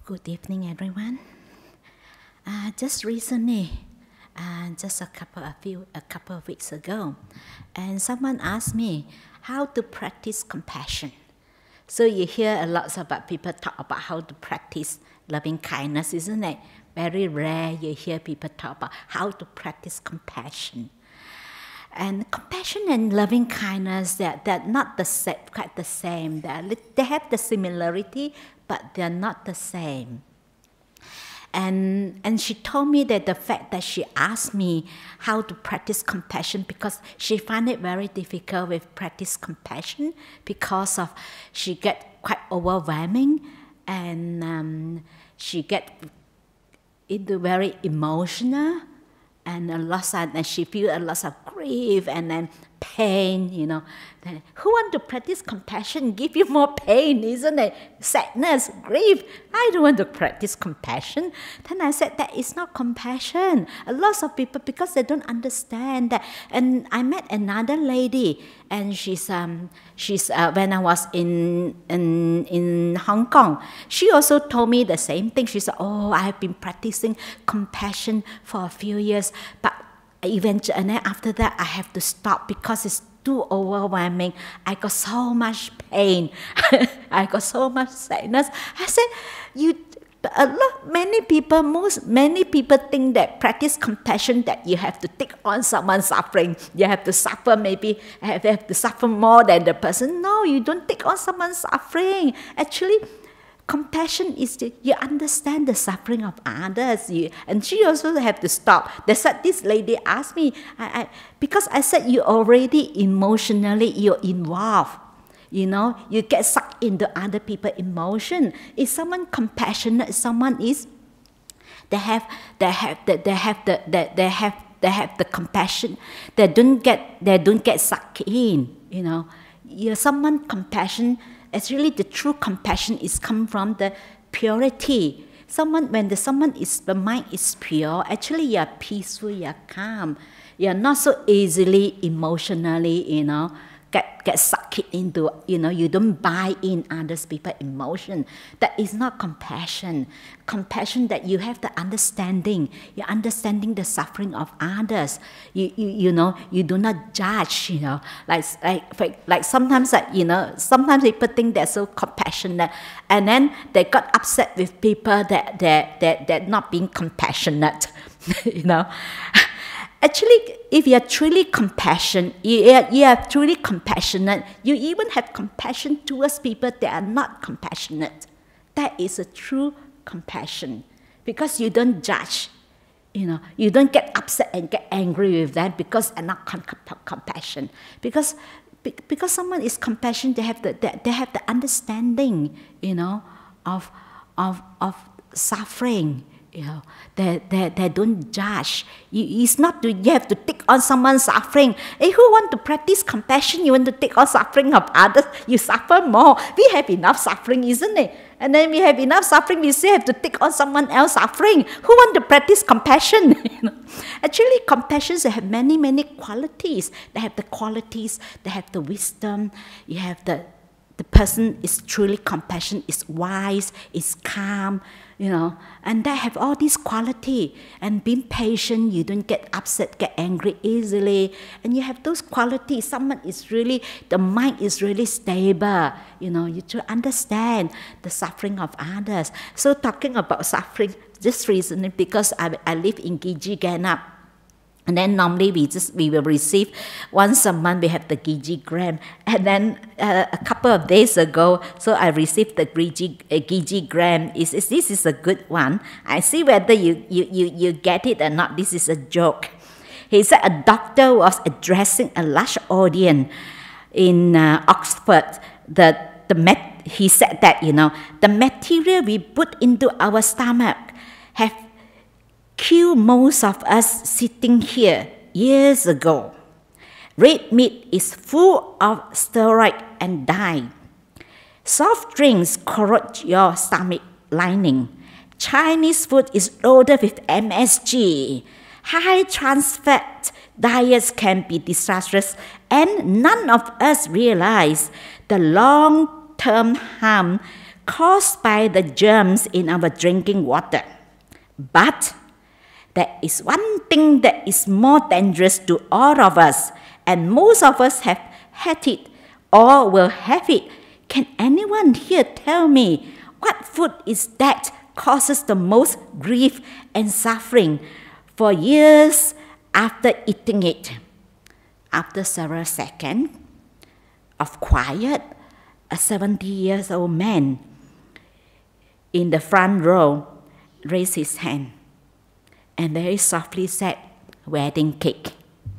Good evening, everyone. Just recently, just a couple of weeks ago, and someone asked me how to practice compassion. So you hear a lot about people talk about how to practice loving kindness, isn't it? Very rare you hear people talk about how to practice compassion. And compassion and loving kindness, they're not quite the same. They have the similarity, but they're not the same. And she told me that the fact that she asked me how to practice compassion because she found it very difficult with practice compassion because of she get quite overwhelming and she get into very emotional and and she feel a lot of grief and then pain, Then, who want to practice compassion? Give you more pain, isn't it? Sadness, grief. I don't want to practice compassion. Then I said that is not compassion. A lot of people, because they don't understand that. And I met another lady, and she's when I was in Hong Kong, she also told me the same thing. She said, "Oh, I have been practicing compassion for a few years, but eventually, and then after that, I have to stop because it's too overwhelming. I got so much pain. I got so much sadness." I said, many people think that practice compassion that you have to take on someone's suffering. You have to suffer, maybe have to suffer more than the person. No, you don't take on someone's suffering. Actually, compassion is you understand the suffering of others. And she also have to stop. That's what this lady asked me. Because I said you already emotionally, you're involved. You get sucked into other people's emotion. If someone compassionate, someone is, they have the compassion. They don't get sucked in. Someone compassion. Actually, the true compassion is come from the purity. When the mind is pure, actually you are peaceful, you are calm. You are not so easily emotionally, get sucked into, you don't buy in others people's emotion. That is not compassion. Compassion that you have the understanding. You're understanding the suffering of others. You do not judge, like sometimes sometimes people think they're so compassionate, and then they got upset with people that they're not being compassionate, Actually, if you are truly compassionate, you even have compassion towards people that are not compassionate. That is a true compassion, because you don't judge. You don't get upset and get angry with them because they're not compassion. Because someone is compassionate, they have the understanding, of suffering. They don't judge. It's not you have to take on someone's suffering. Who want to practice compassion? You want to take on suffering of others? You suffer more. We have enough suffering, isn't it? And then we have enough suffering. We still have to take on someone else's suffering. Who want to practice compassion? Actually, compassion have many qualities. They have the qualities. They have the wisdom. You have the person is truly compassionate, is wise, is calm, and they have all these qualities. And being patient, you don't get upset, get angry easily, and you have those qualities. Someone is really, the mind is really stable, you to understand the suffering of others. So talking about suffering, just recently, because I live in Giji Ganap, and then normally we will receive once a month, we have the Giji gram. And then a couple of days ago, so I received the Giji gram. This is a good one. I see whether you get it or not. This is a joke. He said a doctor was addressing a large audience in Oxford. He said that, the material we put into our stomach have killed most of us sitting here years ago. Red meat is full of steroid and dye. Soft drinks corrode your stomach lining. Chinese food is loaded with MSG. High trans fat diets can be disastrous, and none of us realize the long-term harm caused by the germs in our drinking water. But there is one thing that is more dangerous to all of us, and most of us have had it or will have it. Can anyone here tell me what food is that causes the most grief and suffering for years after eating it? After several seconds of quiet, a 70-year-old man in the front row raised his hand and very softly said, "Wedding cake."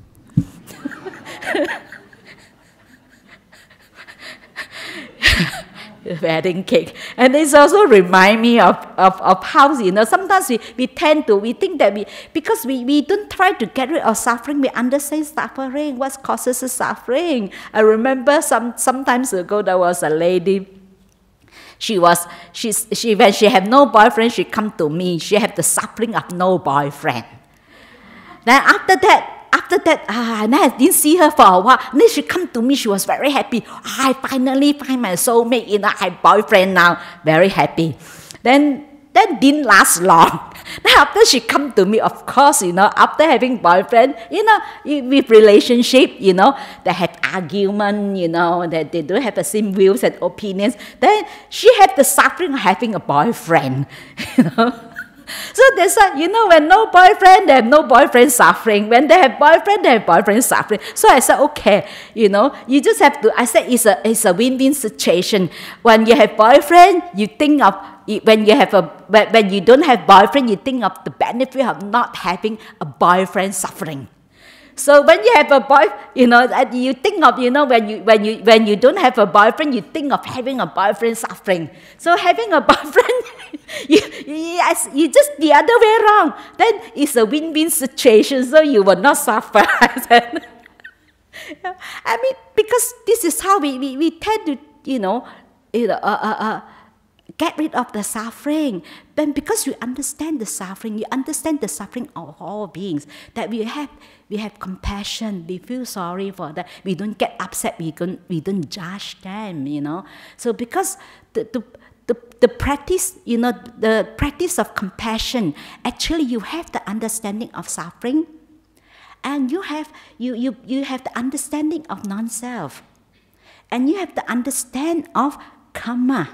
Wedding cake. And this also remind me of how, sometimes we tend to, we think that because we don't try to get rid of suffering, we understand suffering, what causes the suffering. I remember sometimes ago there was a lady, when she had no boyfriend, she come to me, she had the suffering of no boyfriend. Then after that, and I didn't see her for a while. And then she come to me, she was very happy. I finally find my soulmate, I have boyfriend now. Very happy. Then didn't last long. Then after she come to me, of course, after having boyfriend, with relationship, they have argument, that they don't have the same views and opinions. Then she had the suffering of having a boyfriend, So that's why, when no boyfriend, they have no boyfriend suffering. When they have boyfriend, they have boyfriend suffering. So I said, okay, you just have to, I said it's a win-win situation. When you have boyfriend, you think of, when you don't have boyfriend, you think of the benefit of not having a boyfriend suffering. So when you have a boy, you think of, when you don't have a boyfriend, you think of having a boyfriend suffering. So having a boyfriend, you just the other way around. Then it's a win-win situation, so you will not suffer. I mean, because this is how we tend to, get rid of the suffering. Then because you understand the suffering of all beings, that we have compassion, we feel sorry for that, we don't get upset, we don't judge them, So because the practice, the practice of compassion, actually you have the understanding of suffering, and you have the understanding of non-self, and you have the understand of karma.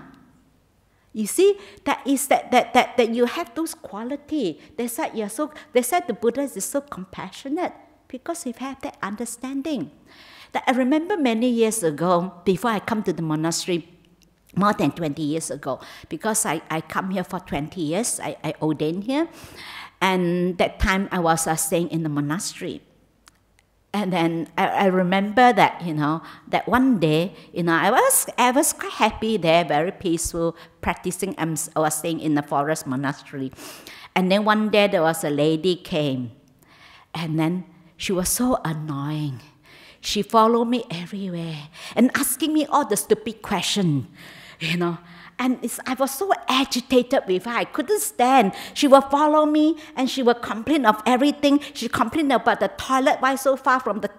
You see, that you have those qualities. That's why the Buddha is so compassionate, because he have that understanding. That I remember many years ago, before I come to the monastery, more than 20 years ago, because I come here for 20 years, I ordained here, and that time I was staying in the monastery. And then I remember that, that one day, I was quite happy there, very peaceful, practicing. I was staying in the forest monastery. And then one day there was a lady came, and then she was so annoying. She followed me everywhere and asking me all the stupid questions, And I was so agitated with her. I couldn't stand. She would follow me and she would complain of everything. She complained about the toilet. Why so far from the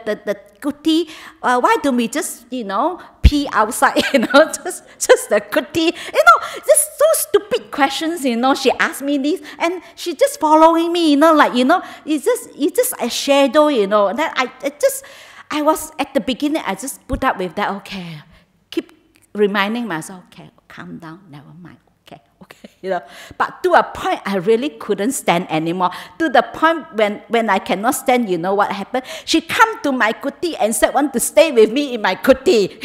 kuti? Why don't we just, pee outside? Just the kuti. Just so stupid questions. She asked me this, and she just following me. It's just a shadow. That I was at the beginning. I just put up with that. Okay, keep reminding myself. Okay. Calm down, never mind, okay. But to a point, I really couldn't stand anymore. To the point when I cannot stand, what happened? She come to my kuti and said, want to stay with me in my kuti.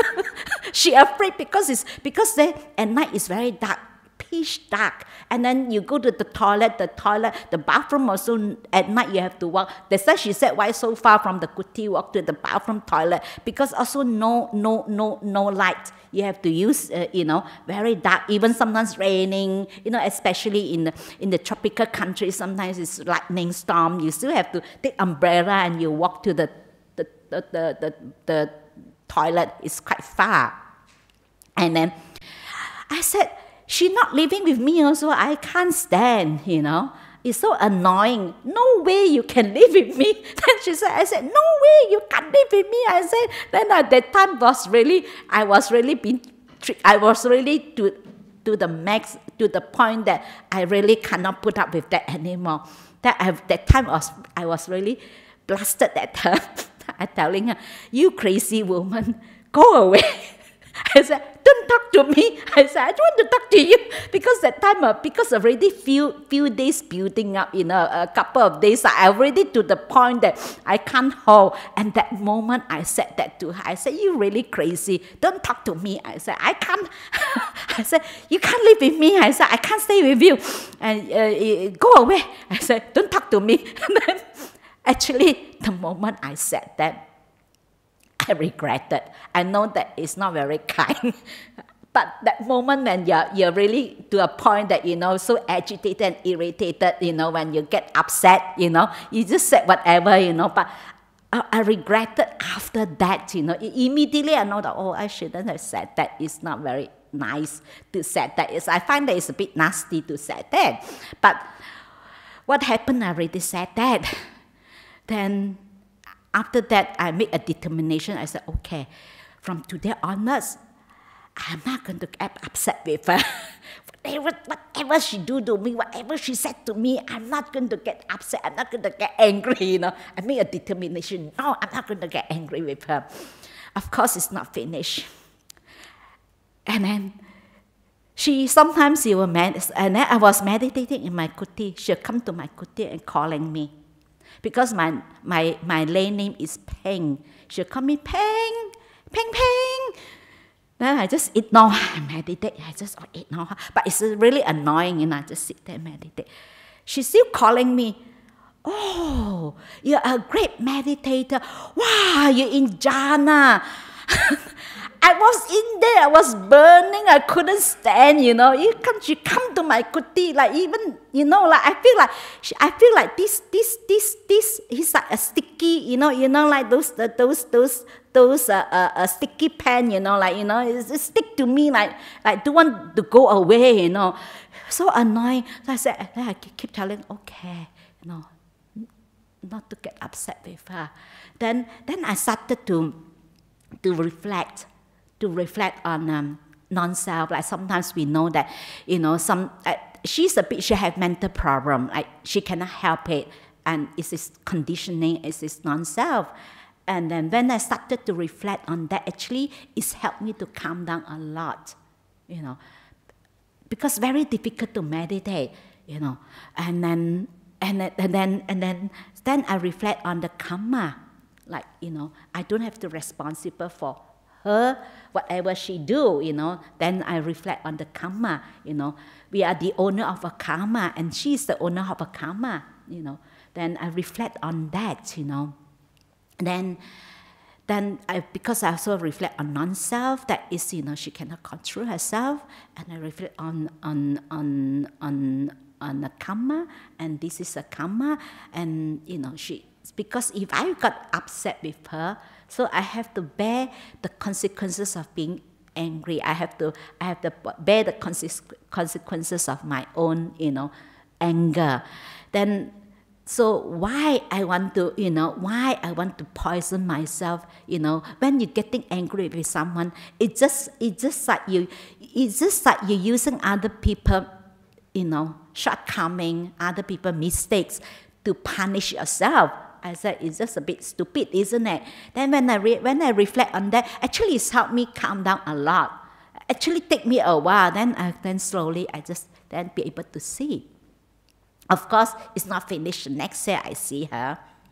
She afraid because then at night it's very dark, pitch dark. And then you go to the toilet, the bathroom also, at night you have to walk. That's why she said, why so far from the kuti, walk to the bathroom, toilet? Because also no light. You have to use, very dark, even sometimes raining, especially in the tropical countries, sometimes it's lightning storm. You still have to take umbrella and you walk to the toilet. It's quite far. And then I said, she's not living with me also. I can't stand, It's so annoying. No way you can live with me. Then I said, no way you can't live with me. I said, then at that time I was really being I was really to the max, to the point that I really cannot put up with that anymore. That time I was really blasted at her. I'm telling her, you crazy woman, go away. I said, don't talk to me. I said, I don't want to talk to you. Because that time, because already few days building up, a couple of days, I already to the point that I can't hold. And that moment I said that to her. I said, you really crazy. Don't talk to me. I said, I can't. I said, you can't live with me. I said, I can't stay with you. And go away. I said, don't talk to me. And then, actually, the moment I said that, I regretted. I know that it's not very kind. But that moment when you're really to a point that, so agitated and irritated, when you get upset, you just said whatever, But I regretted after that, Immediately I know that, I shouldn't have said that. It's not very nice to say that. I find that it's a bit nasty to say that. But what happened, I already said that. Then after that, I made a determination. I said, okay, from today onwards, I'm not going to get upset with her. Whatever she do to me, whatever she said to me, I'm not going to get upset. I'm not going to get angry, I made a determination. No, I'm not going to get angry with her. Of course, it's not finished. And then sometimes she will and then I was meditating in my kuti. She'll come to my kuti and calling me. Because my lay name is Peng. She'll call me Peng, Peng, Peng. Then I just ignore her and meditate. I just ignore her. But it's really annoying, I just sit there and meditate. She's still calling me. Oh, you're a great meditator. Wow, you're in jhana. I was in there, I was burning, I couldn't stand, She come to my kuti, like even, I feel like this is like a sticky, like those sticky pen, it stick to me like don't want to go away, So annoying. So I said, I keep telling, okay, not to get upset with her. Then I started to reflect on non-self. Like sometimes we know that, she have mental problem. Like she cannot help it, and it's this conditioning, it's this non-self. And then when I started to reflect on that, actually, it's helped me to calm down a lot, because very difficult to meditate, And then I reflect on the karma, like I don't have to responsible for her, whatever she do, then I reflect on the karma, We are the owner of a karma, and she's the owner of a karma, Then I reflect on that, Then because I also reflect on non-self, that is, she cannot control herself, and I reflect on the karma, and this is a karma, and because if I got upset with her, so I have to bear the consequences of being angry. I have to bear the consequences of my own, anger. Then, so why I want to poison myself, when you're getting angry with someone, it's just like you're using other people, shortcoming, other people mistakes to punish yourself. I said, it's just a bit stupid, isn't it? Then when I reflect on that, actually it's helped me calm down a lot. Actually take me a while, then slowly I just then be able to see. Of course, it's not finished. The next year I see her.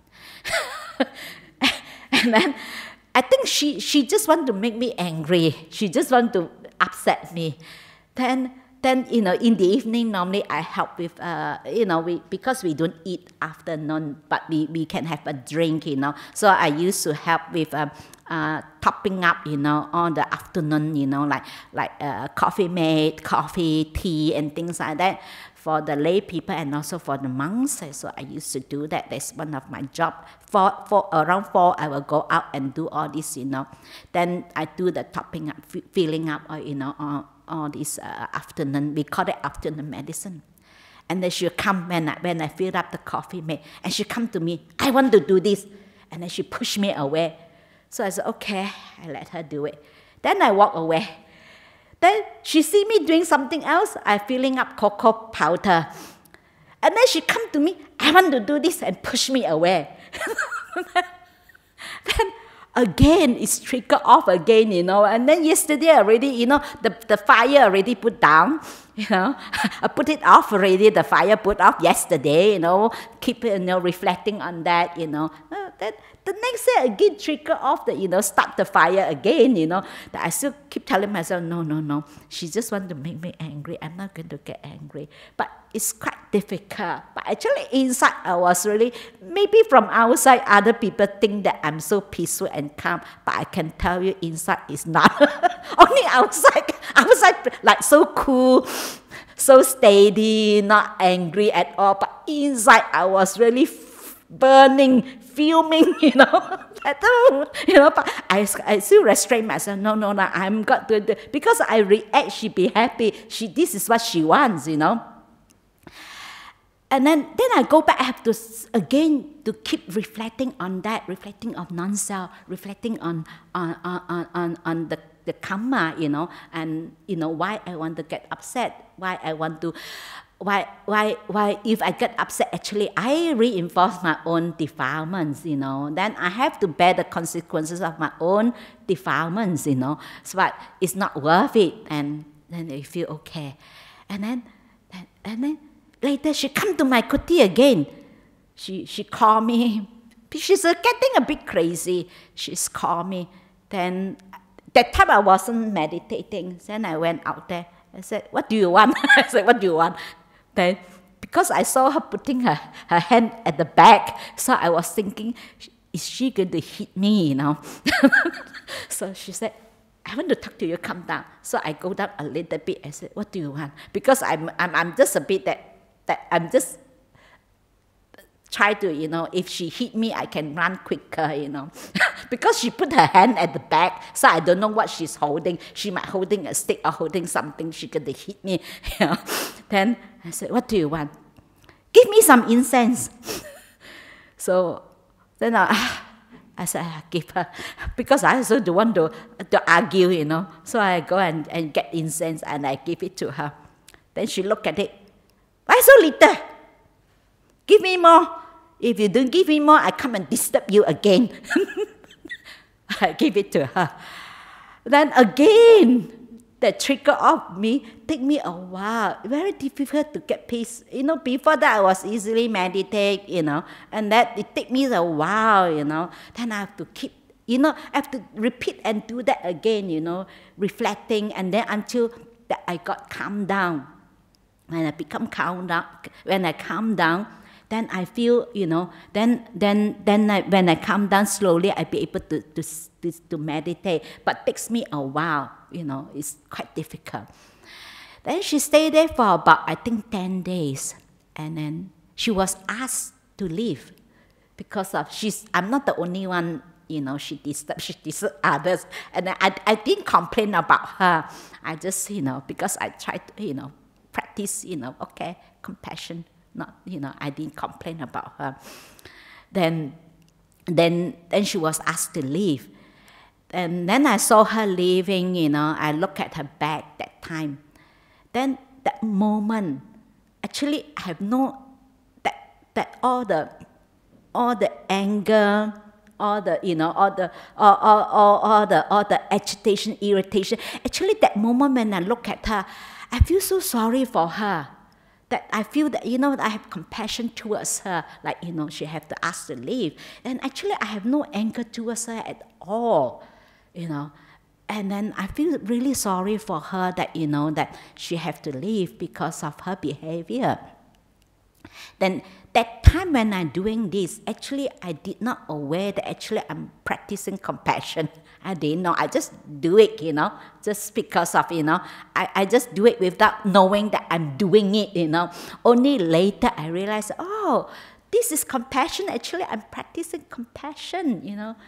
And then I think she just want to make me angry. She just want to upset me. Then in the evening, normally I help with, because we don't eat afternoon, but we can have a drink, So I used to help with topping up, on the afternoon, like coffee mate, coffee, tea, and things like that for the lay people and also for the monks. So I used to do that. That's one of my job. Around 4, I will go out and do all this, Then I do the topping up, filling up, all this afternoon. We call it afternoon medicine. And then she'll come when I fill up the coffee mate, and she'll come to me, I want to do this. And then she pushed me away. So I said, okay, I let her do it. Then I walk away. Then she see me doing something else. I filling up cocoa powder. And then she come to me, I want to do this, and push me away. Then again, it's triggered off again, And then yesterday already, the fire already put down, I put it off already, the fire put off yesterday, keep, reflecting on that, Then the next day again trigger off the, start the fire again, that I still keep telling myself, no, she just want to make me angry. I'm not going to get angry. But it's quite difficult. But actually inside I was really, maybe from outside other people think that I'm so peaceful and calm, but I can tell you inside is not. Only outside like so cool, so steady, not angry at all. But inside I was really burning, fuming, but I still restrain myself. No, I'm got to do, because I react, she be happy. This is what she wants, And then I go back, I have to, again, to keep reflecting on that, reflecting on non-self, reflecting on the karma, and, why I want to get upset, why I want to, why if I get upset, actually I reinforce my own defilements, then I have to bear the consequences of my own defilements, so but it's not worth it, and then I feel okay. And then later she come to my kuti again. She called me. She's getting a bit crazy. She's called me. Then that time I wasn't meditating. Then I went out there. I said, what do you want? I said, what do you want? Then, because I saw her putting her hand at the back, so I was thinking, is she going to hit me, So she said, I want to talk to you, come down. So I go down a little bit. I said, what do you want? Because I'm just a bit that I'm just try to, if she hit me, I can run quicker, Because she put her hand at the back, so I don't know what she's holding. She might holding a stick or holding something. She could hit me, Then I said, what do you want? Give me some incense. So then I said, I give her, because I also don't want to argue, So I go and get incense and I give it to her. Then she looked at it. Why so little? Give me more. If you don't give me more, I come and disturb you again. I give it to her. Then again, the trigger of me take me a while. Very difficult to get peace. Before that I was easily meditate, and that it take me a while, Then I have to keep, I have to repeat and do that again, reflecting, and then until that I got calmed down. When I become calm down, when I calm down, then I feel, then when I calm down slowly, I be able to meditate. But it takes me a while, it's quite difficult. Then she stayed there for about, I think, 10 days. And then she was asked to leave because of, I'm not the only one, she disturbed others. And I didn't complain about her. I just, because I tried to, practice, okay, compassion. Not, I didn't complain about her. Then she was asked to leave. And then I saw her leaving, I looked at her bag that time. Then that moment, actually I have that all the anger, all the all the agitation, irritation. Actually that moment when I look at her, I feel so sorry for her. That I feel that, I have compassion towards her, like, she have to ask to leave. And actually, I have no anger towards her at all, And then I feel really sorry for her that, that she have to leave because of her behavior. Then that time when I'm doing this, actually, I did not aware that actually I'm practicing compassion. I didn't know. I just do it, just because of, I just do it without knowing that I'm doing it, Only later I realized, oh, this is compassion. Actually, I'm practicing compassion,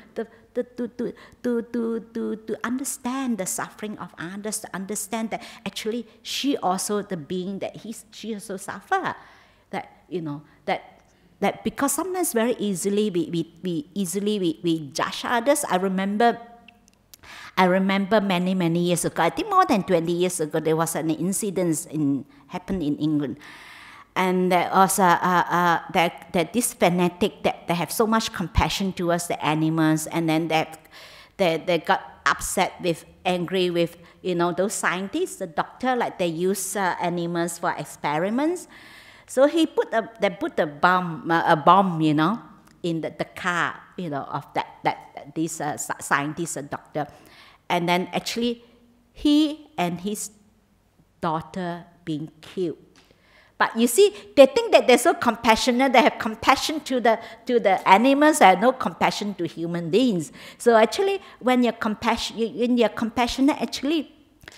to understand the suffering of others, to understand that actually she also the being that she also suffer. That, that because sometimes very easily we judge others. I remember I remember many, many years ago, I think more than 20 years ago, there was an incident happened in England. And there was that this fanatic that they have so much compassion towards the animals, and then they got upset with, angry with, those scientists, the doctor, like they use animals for experiments. So they put a bomb, in the car, of this scientist, a doctor. And then actually he and his daughter being killed. But you see, they think that they're so compassionate, they have compassion to the animals, they have no compassion to human beings. So actually, when you're compassionate, actually,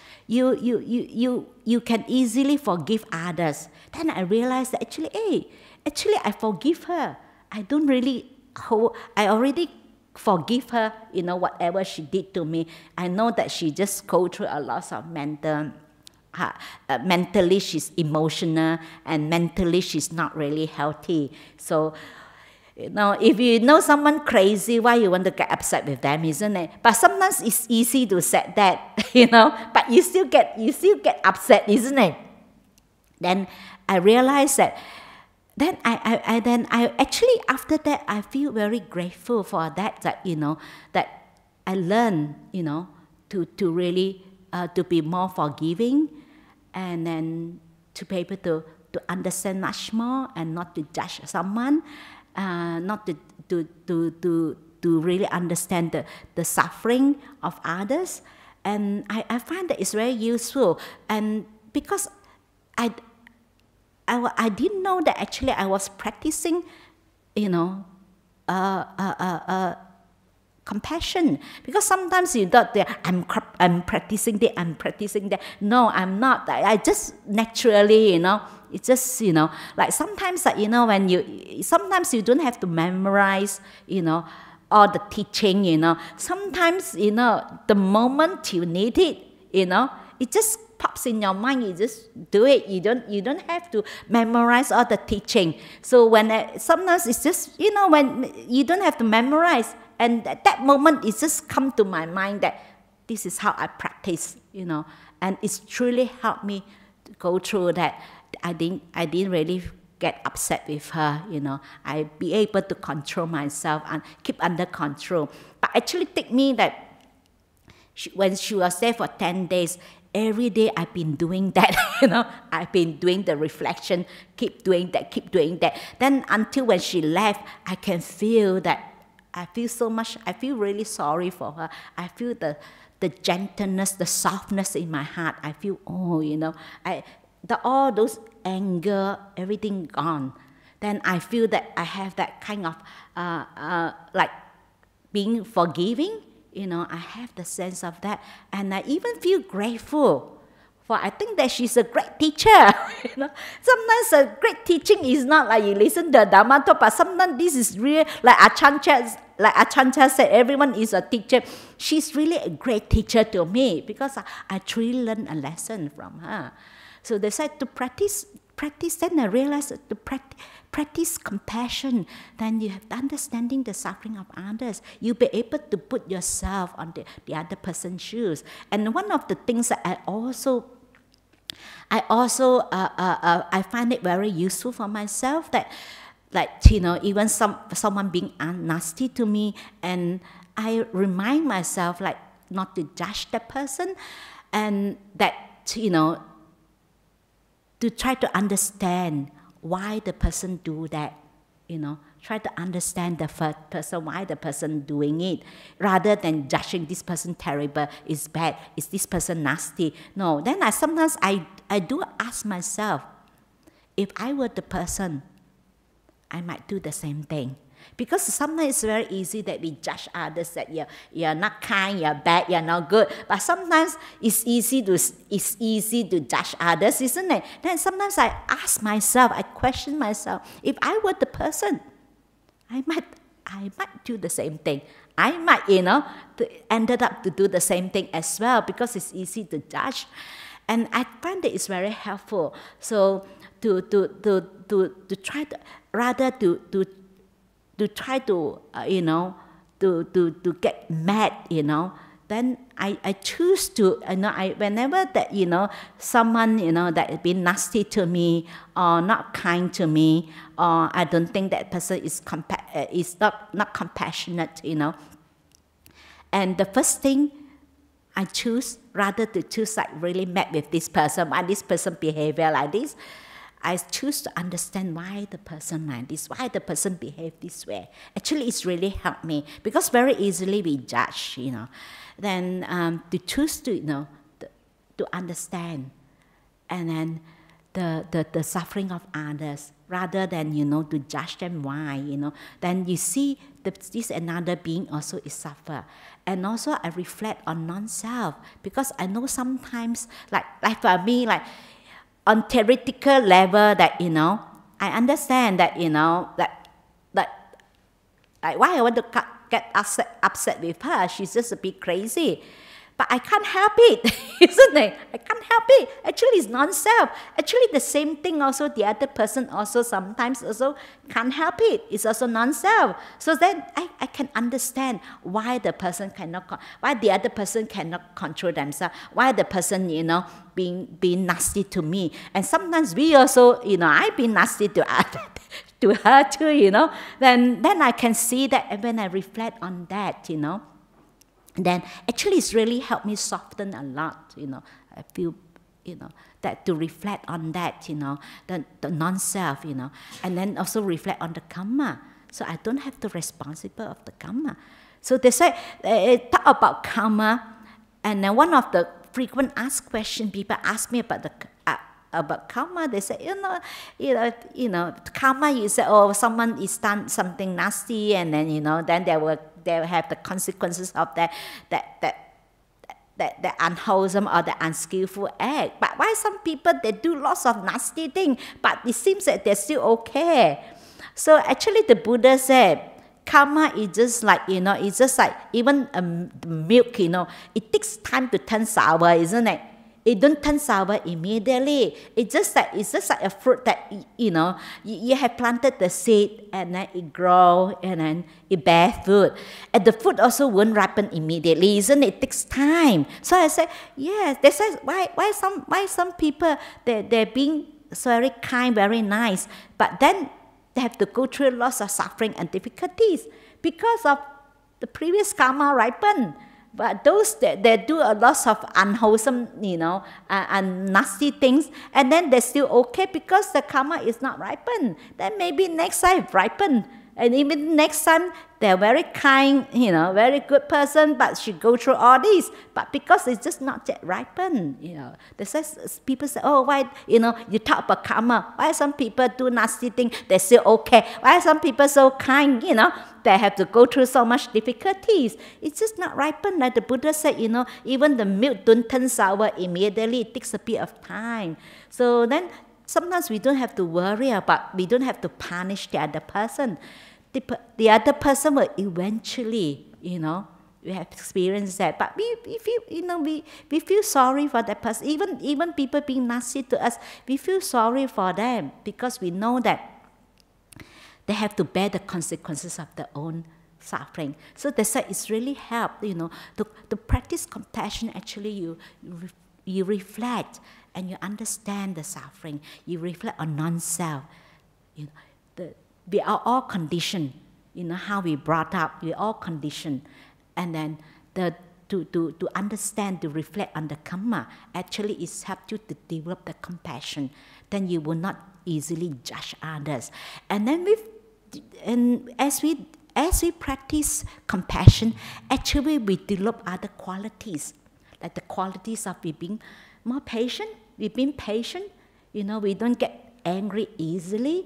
you can easily forgive others. Then I realized that actually I forgive her. I don't really I already forgive her, whatever she did to me. I know that she just go through a lot of mentally she's emotional, and mentally she's not really healthy. So, if you know someone crazy, why you want to get upset with them, isn't it? But sometimes it's easy to say that, but you still get upset, isn't it? Then I realized that. Then I actually, after that, I feel very grateful for that that I learned, to really to be more forgiving, and then to be able to understand much more, and not to judge someone, not to really understand the suffering of others. And I find that it's very useful. And because I didn't know that actually I was practicing, compassion. Because sometimes you thought that I'm practicing this, I'm practicing that. No, I'm not. I just naturally, it's just, like sometimes, sometimes you don't have to memorize, all the teaching, Sometimes, the moment you need it, it just pops in your mind, you just do it. You don't have to memorize all the teaching. So sometimes it's just, when you don't have to memorize, and at that moment it just come to my mind that this is how I practice, and it's truly helped me to go through that. I didn't really get upset with her, I be able to control myself and keep under control. But actually take me that when she was there for 10 days, every day I've been doing that, I've been doing the reflection, keep doing that. Then until when she left, I can feel that, I feel really sorry for her. I feel the gentleness, the softness in my heart. I feel, all those anger, everything gone. Then I feel that I have that kind of, like being forgiving, I have the sense of that. And I even feel grateful. For I think that she's a great teacher. Sometimes a great teaching is not like you listen to the Dharma talk, but sometimes this is real. Like Achancha said, everyone is a teacher. She's really a great teacher to me, because I truly learned a lesson from her. So they said to practice. Then I realized that to practice compassion, then you have the understanding the suffering of others. You'll be able to put yourself on the other person's shoes. And one of the things that I find it very useful for myself, that, like, even someone being nasty to me, and I remind myself, like, not to judge that person, and that, to try to understand why the person do that, try to understand the first person, why the person doing it, rather than judging this person terrible, is bad, is this person nasty. No, then sometimes I do ask myself, if I were the person, I might do the same thing. Because sometimes it's very easy that we judge others, that you're not kind, you're bad, you're not good. But sometimes it's easy to judge others, isn't it? Then sometimes I ask myself, I question myself, if I were the person, I might do the same thing. I might, ended up to do the same thing as well, because it's easy to judge. And I find that it's very helpful. So to try to, rather to try to, to get mad, then I choose to, whenever that, someone, that has been nasty to me or not kind to me, or I don't think that person is not compassionate, And the first thing I choose, rather to choose like really mad with this person, why this person behavior like this, I choose to understand why the person like this, why the person behave this way. Actually, it's really helped me, because very easily we judge, Then to choose to, to understand, and then the suffering of others, rather than, to judge them why, Then you see this another being also is suffer. And also I reflect on non-self, because I know sometimes, like for me, like, on theoretical level, that I understand that like why I want to get upset with her. She's just a bit crazy, but I can't help it, isn't it? I can't help it. Actually, it's non-self. Actually, the same thing also, the other person also sometimes also can't help it. It's also non-self. So then I can understand why the person why the other person cannot control themselves, why the person, being nasty to me. And sometimes we also, I've been nasty to her too, Then I can see that, and when I reflect on that, then actually it's really helped me soften a lot, I feel, that to reflect on that, the non-self, and then also reflect on the karma. So I don't have to responsible of the karma. So they say, talk about karma, and then one of the frequent asked question people ask me about karma. They say, karma, you say, oh, someone is done something nasty, and then, then they will have the consequences of that unwholesome or the unskillful act. But why some people, they do lots of nasty things, but it seems that they're still okay? So actually the Buddha said, karma is just like, it's just like even milk, it takes time to turn sour, isn't it? It don't turn sour immediately. It's just like a fruit that, you have planted the seed, and then it grows, and then it bears fruit. And the fruit also won't ripen immediately, isn't it? It takes time. So I say, yes, that's why some people, they're being very kind, very nice, but then they have to go through lots of suffering and difficulties because of the previous karma ripen. But those that do a lot of unwholesome, and nasty things, and then they're still okay because the karma is not ripened. Then maybe next time ripen, and even next time they're very kind, very good person, but she go through all this. But because it's just not yet ripened, people say, oh, why, you talk about karma. Why some people do nasty things, they're still okay? Why some people so kind, they have to go through so much difficulties? It's just not ripened. Like the Buddha said, even the milk don't turn sour immediately. It takes a bit of time. So then sometimes we don't have to worry about, we don't have to punish the other person. The other person will eventually, we have experienced that. But we feel, we feel sorry for that person. Even people being nasty to us, we feel sorry for them, because we know that they have to bear the consequences of their own suffering. So that's why it's really helped, to practice compassion. Actually, you reflect and you understand the suffering. You reflect on non-self. We are all conditioned, how we brought up, we all conditioned. And then to understand, to reflect on the karma, actually it's helped you to develop the compassion. Then you will not easily judge others. And then as we practice compassion, actually we develop other qualities, like the qualities of we being more patient. We've been patient, we don't get angry easily.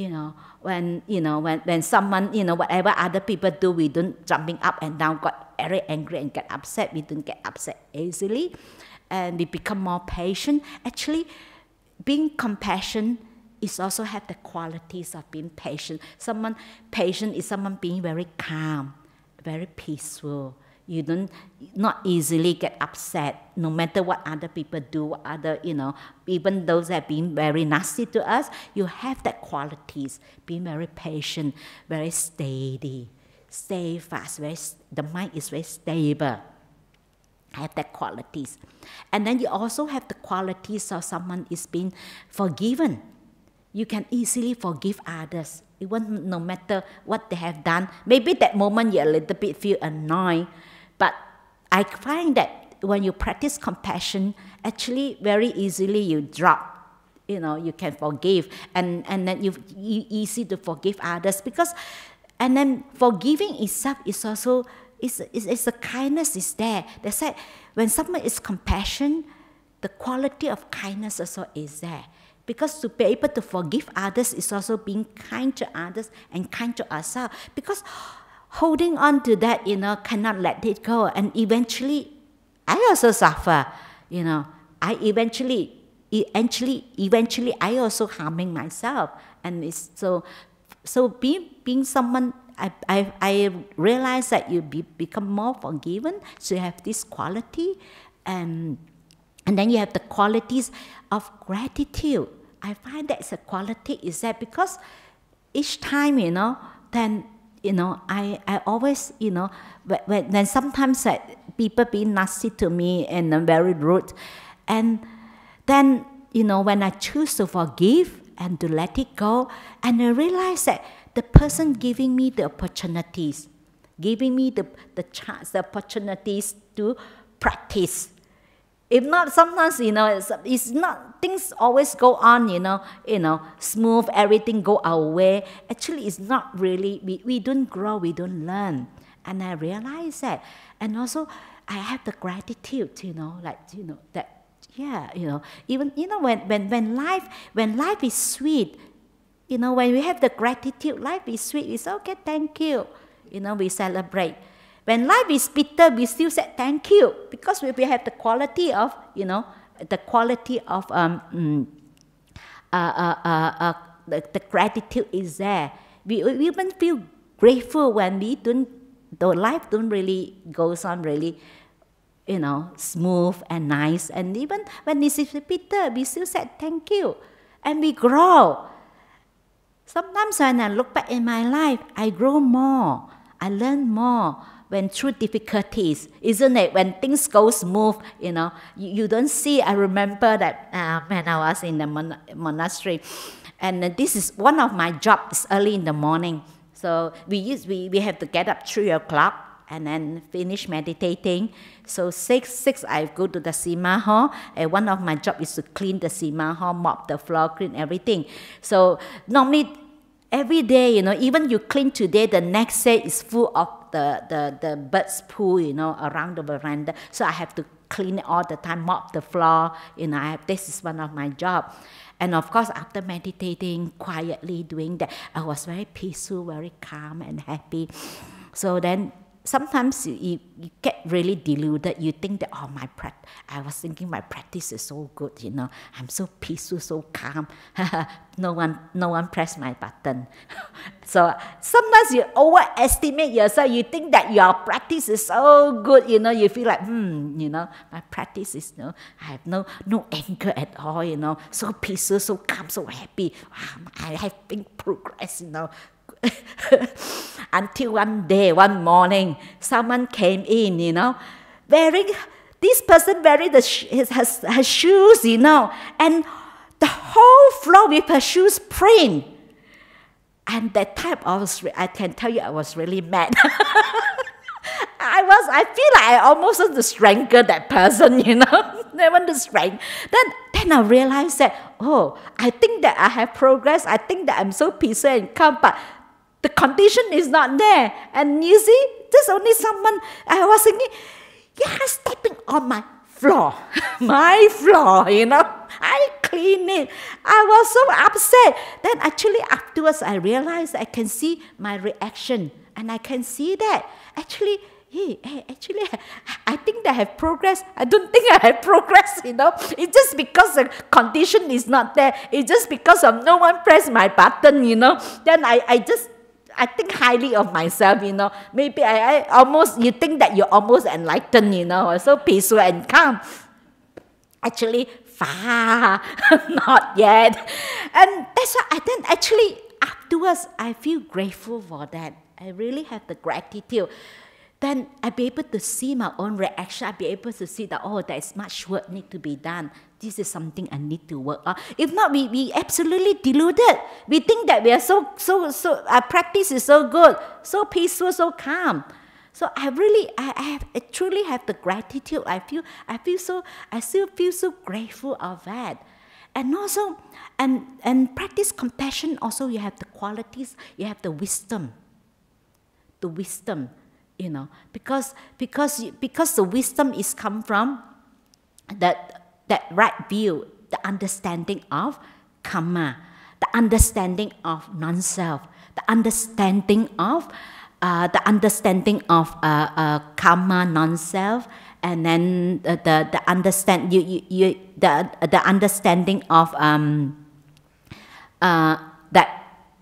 When someone, whatever other people do, we don't jumping up and down, got very angry and get upset. We don't get upset easily, and we become more patient. Actually, being compassionate is also have the qualities of being patient. Patient is someone being very calm, very peaceful. You don't not easily get upset, no matter what other people do, what other, even those that have been very nasty to us, you have that qualities, being very patient, very steady, stay fast, the mind is very stable. have that qualities. And then you also have the qualities of someone is being forgiven. You can easily forgive others, even no matter what they have done. Maybe that moment you a little bit feel annoyed, but I find that when you practice compassion, actually very easily you drop. You can forgive, and then you easy to forgive others, because, and then forgiving itself is also, it's the kindness is there. They said when someone is compassion, the quality of kindness also is there. Because to be able to forgive others is also being kind to others and kind to ourselves. Because holding on to that, cannot let it go. And eventually, I also suffer. I eventually I also harming myself. And it's so being someone, I realize that you become more forgiven. So you have this quality, and then you have the qualities of gratitude. I find that's a quality is that because each time, then, I always, when sometimes people be nasty to me and very rude, and then, when I choose to forgive and to let it go, and I realize that the person giving me the opportunities, giving me the chance, the opportunities to practice. If not, sometimes, it's not, things always go on, smooth, everything go our way. Actually, it's not really, we don't grow, we don't learn. And I realize that. And also, I have the gratitude, that, yeah, even, when life is sweet, when we have the gratitude, life is sweet, we say, okay, thank you. We celebrate. When life is bitter, we still say thank you, because we have the quality of, the gratitude is there. We even feel grateful when the life don't really goes on really, smooth and nice. And even when it's bitter, we still say thank you, and we grow. Sometimes when I look back in my life, I grow more, I learn more. When through difficulties, isn't it? When things go smooth, you don't see. I remember that when I was in the monastery, and this is one of my jobs early in the morning. So we have to get up 3 o'clock and then finish meditating. So 6 I go to the Sima hall, and one of my job is to clean the Sima hall, mop the floor, clean everything. So normally every day, even you clean today, the next day is full of the birds poo, around the veranda. So I have to clean it all the time, mop the floor. This is one of my job. And of course, after meditating, quietly doing that, I was very peaceful, very calm and happy. So then sometimes you get really deluded. You think that, I was thinking my practice is so good, I'm so peaceful, so calm. No one pressed my button. So sometimes you overestimate yourself. You think that your practice is so good, you feel like, my practice is, I have no anger at all, so peaceful, so calm, so happy. I have been progress, Until one morning, someone came in, wearing, this person wearing her shoes, and the whole floor with her shoes print. And that time I can tell you, I was really mad. I feel like I almost want to strangle that person, I want to strangle. Then I realized that, I think that I have progress. I think that I'm so peaceful and calm, but the condition is not there. And you see, there's only someone, I was thinking, stepping on my floor. My floor, I clean it. I was so upset. Then actually afterwards I realized I can see my reaction. And I can see that, actually, I think that I have progress. I don't think I have progress, It's just because the condition is not there. It's just because of no one pressed my button, Then I think highly of myself, Maybe I almost, you think that you're almost enlightened, so peaceful and calm. Actually, far, not yet. And that's why I then actually, afterwards, I feel grateful for that. I really have the gratitude. then I'll be able to see my own reaction. I'll be able to see that, oh, there is much work need to be done. This is something I need to work on. If not, we absolutely deluded. We think that we are our practice is so good, so peaceful, so calm. So I truly have the gratitude. I still feel so grateful of that. And also, and practice compassion also, you have the qualities, you have the wisdom. The wisdom, because the wisdom is come from that right view, the understanding of karma, the understanding of non-self, the understanding of karma, non-self, and then the understanding of that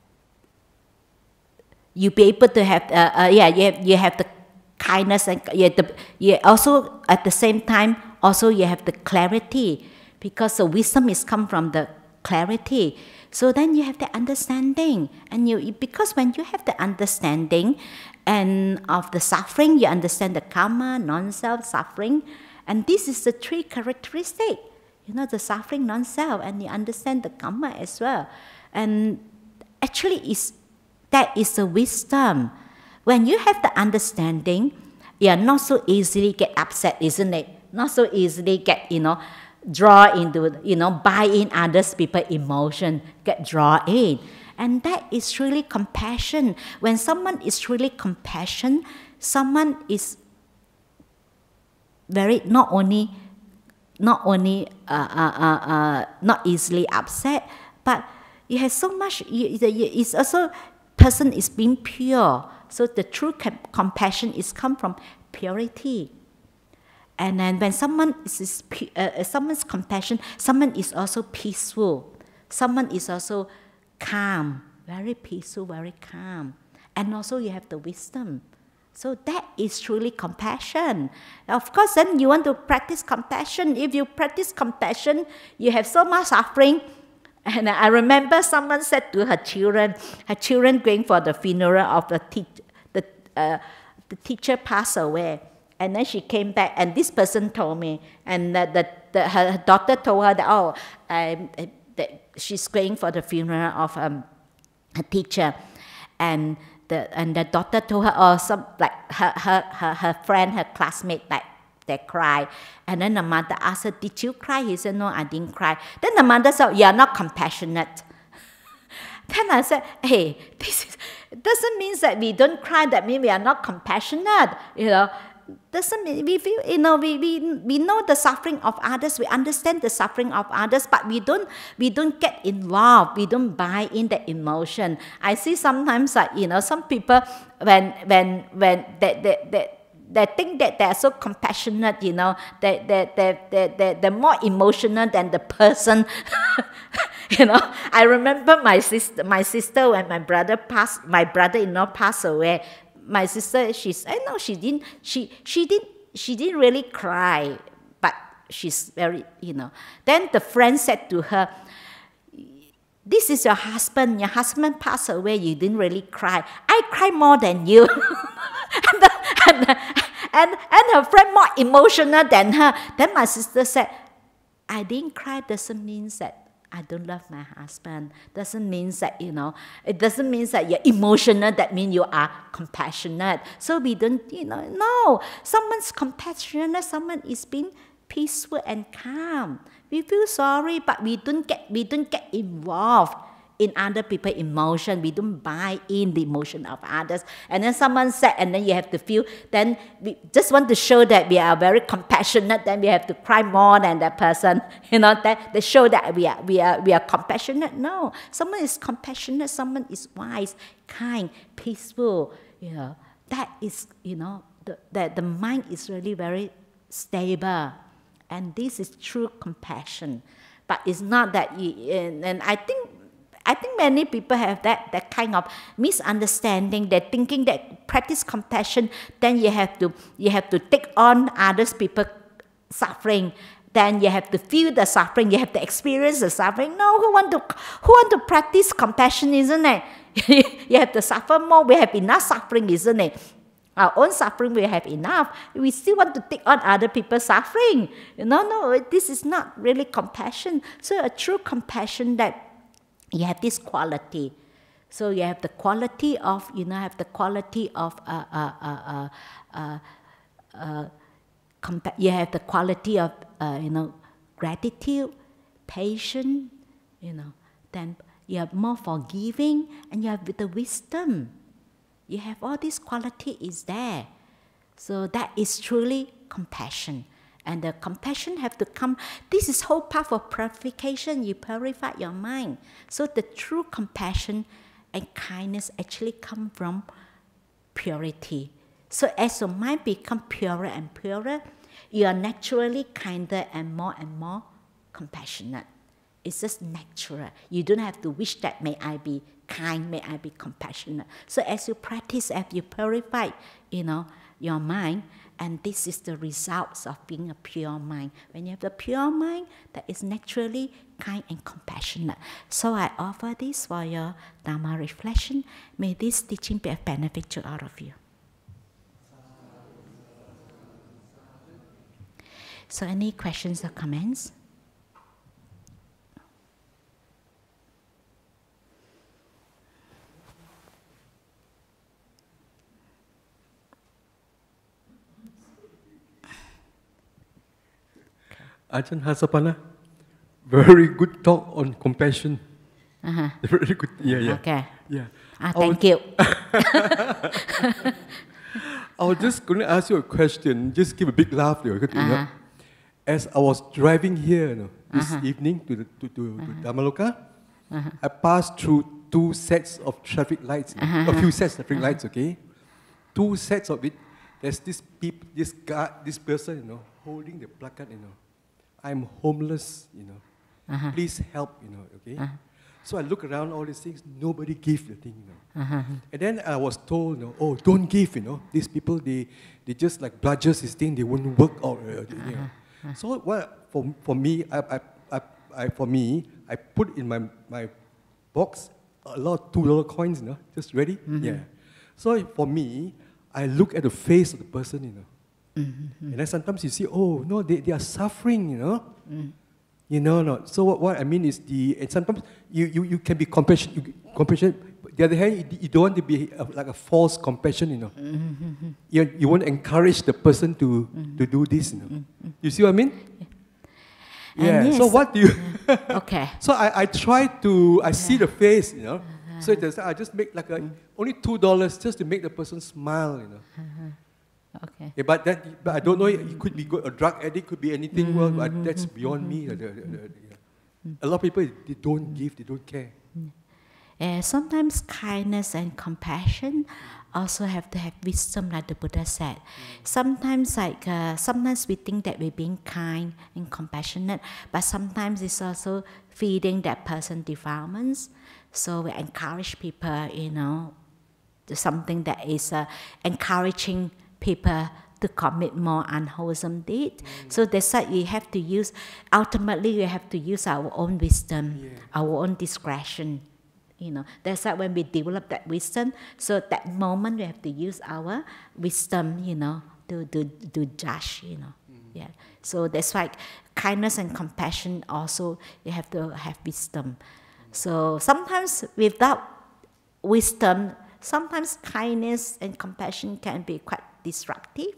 you be able to have you have the kindness, and you also at the same time also you have the clarity, because the wisdom is come from the clarity. So then you have the understanding, and because when you have the understanding and of the suffering, you understand the karma, non-self, suffering, and this is the three characteristics. The suffering, non-self, and you understand the karma as well. And actually, that is the wisdom. When you have the understanding, you are not so easily get upset, isn't it? Not so easily get draw into, buy in others people's emotion, get draw in. And that is really compassion. When someone is really compassion, someone is very not easily upset, but it has so much. It's also person is being pure. So the true compassion is come from purity. And then when someone's compassion, someone is also peaceful. Someone is also calm, very peaceful, very calm. And also you have the wisdom. So that is truly compassion. Of course, then you want to practice compassion. If you practice compassion, you have so much suffering. And I remember someone said to her children going for the funeral of the teacher passed away. And then she came back, and this person told me, and her daughter told her that, that she's going for the funeral of her teacher, and the daughter told her, her friend, her classmate, they cry, and then the mother asked her, "Did you cry?" He said, "No, I didn't cry." Then the mother said, "You are not compassionate." Then I said, "Hey, doesn't mean that we don't cry. That means we are not compassionate, Doesn't mean we feel, we know the suffering of others, we understand the suffering of others, but we don't get involved, we don't buy in the emotion. I see sometimes some people when they think that they're so compassionate, they're more emotional than the person. I remember my sister when my brother-in-law passed away. My sister, she didn't really cry, but she's very, Then the friend said to her, "This is your husband passed away, you didn't really cry. I cry more than you." and her friend more emotional than her. Then my sister said, "I didn't cry doesn't mean that I don't love my husband. Doesn't mean that, it doesn't mean that you're emotional, that means you are compassionate." So we don't, no. Someone's compassionate, someone is being peaceful and calm. We feel sorry, but we don't get involved in other people's emotion. We don't buy in the emotion of others. And then someone said, and then you have to feel, then we just want to show that we are very compassionate, then we have to cry more than that person. That they show that we are compassionate. No. Someone is compassionate, someone is wise, kind, peaceful. That is, the mind is really very stable. And this is true compassion. But it's not that and I think many people have that kind of misunderstanding. They're thinking that practice compassion, then you have to take on others people's suffering. Then you have to feel the suffering. You have to experience the suffering. No, who want to practice compassion, isn't it? You have to suffer more. We have enough suffering, isn't it? Our own suffering we have enough. We still want to take on other people's suffering. No, this is not really compassion. So a true compassion that you have this quality. So you have the quality of, you have the quality of, you have the quality of, gratitude, patience, then you have more forgiving, and you have the wisdom. You have all this quality is there. So that is truly compassion. And the compassion have to come. This is whole path of purification. You purify your mind. So the true compassion and kindness actually come from purity. So as your mind becomes purer and purer, you are naturally kinder and more compassionate. It's just natural. You don't have to wish that may I be kind, may I be compassionate. So as you practice, as you purify, your mind, and this is the results of being a pure mind. When you have the pure mind, that is naturally kind and compassionate. So I offer this for your Dharma reflection. May this teaching be of benefit to all of you. So any questions or comments? Ajahn Hasapana, very good talk on compassion. Very good. Yeah. Okay. Yeah. Thank you. I was just going to ask you a question. Just give a big laugh there. As I was driving here this evening to Dhammaloka, I passed through two sets of traffic lights, a few sets of traffic lights. Okay, two sets of it. There's this person, holding the placard, I'm homeless, please help, okay? So I look around all these things, nobody give the thing, And then I was told, oh, don't give, these people, they just like bludgers this thing, they won't work out. So for me, I put in my box a lot of $2 coins, just ready. Yeah. So for me, I look at the face of the person, and then sometimes you see, oh no, they are suffering, So what I mean is and sometimes you can be compassionate. But the other hand, you don't want to be like a false compassion, You want to encourage the person to do this, You see what I mean? Yeah. Yes. So what do you? Okay. So I try to see the face, So I just make like only $2 just to make the person smile, Okay. Yeah, but I don't know. It could be a drug addict, could be anything. But that's beyond me. A lot of people they don't give, they don't care. Sometimes kindness and compassion also have to have wisdom, like the Buddha said. Sometimes, sometimes we think that we're being kind and compassionate, but sometimes it's also feeding that person defilements. So we encourage people, to something that is encouraging people to commit more unwholesome deed. So that's why we have to use, ultimately we have to use our own wisdom, our own discretion. That's why when we develop that wisdom, so at that moment we have to use our wisdom, to judge, Yeah. So that's why kindness and compassion also, you have to have wisdom. So sometimes without wisdom, sometimes kindness and compassion can be quite disruptive,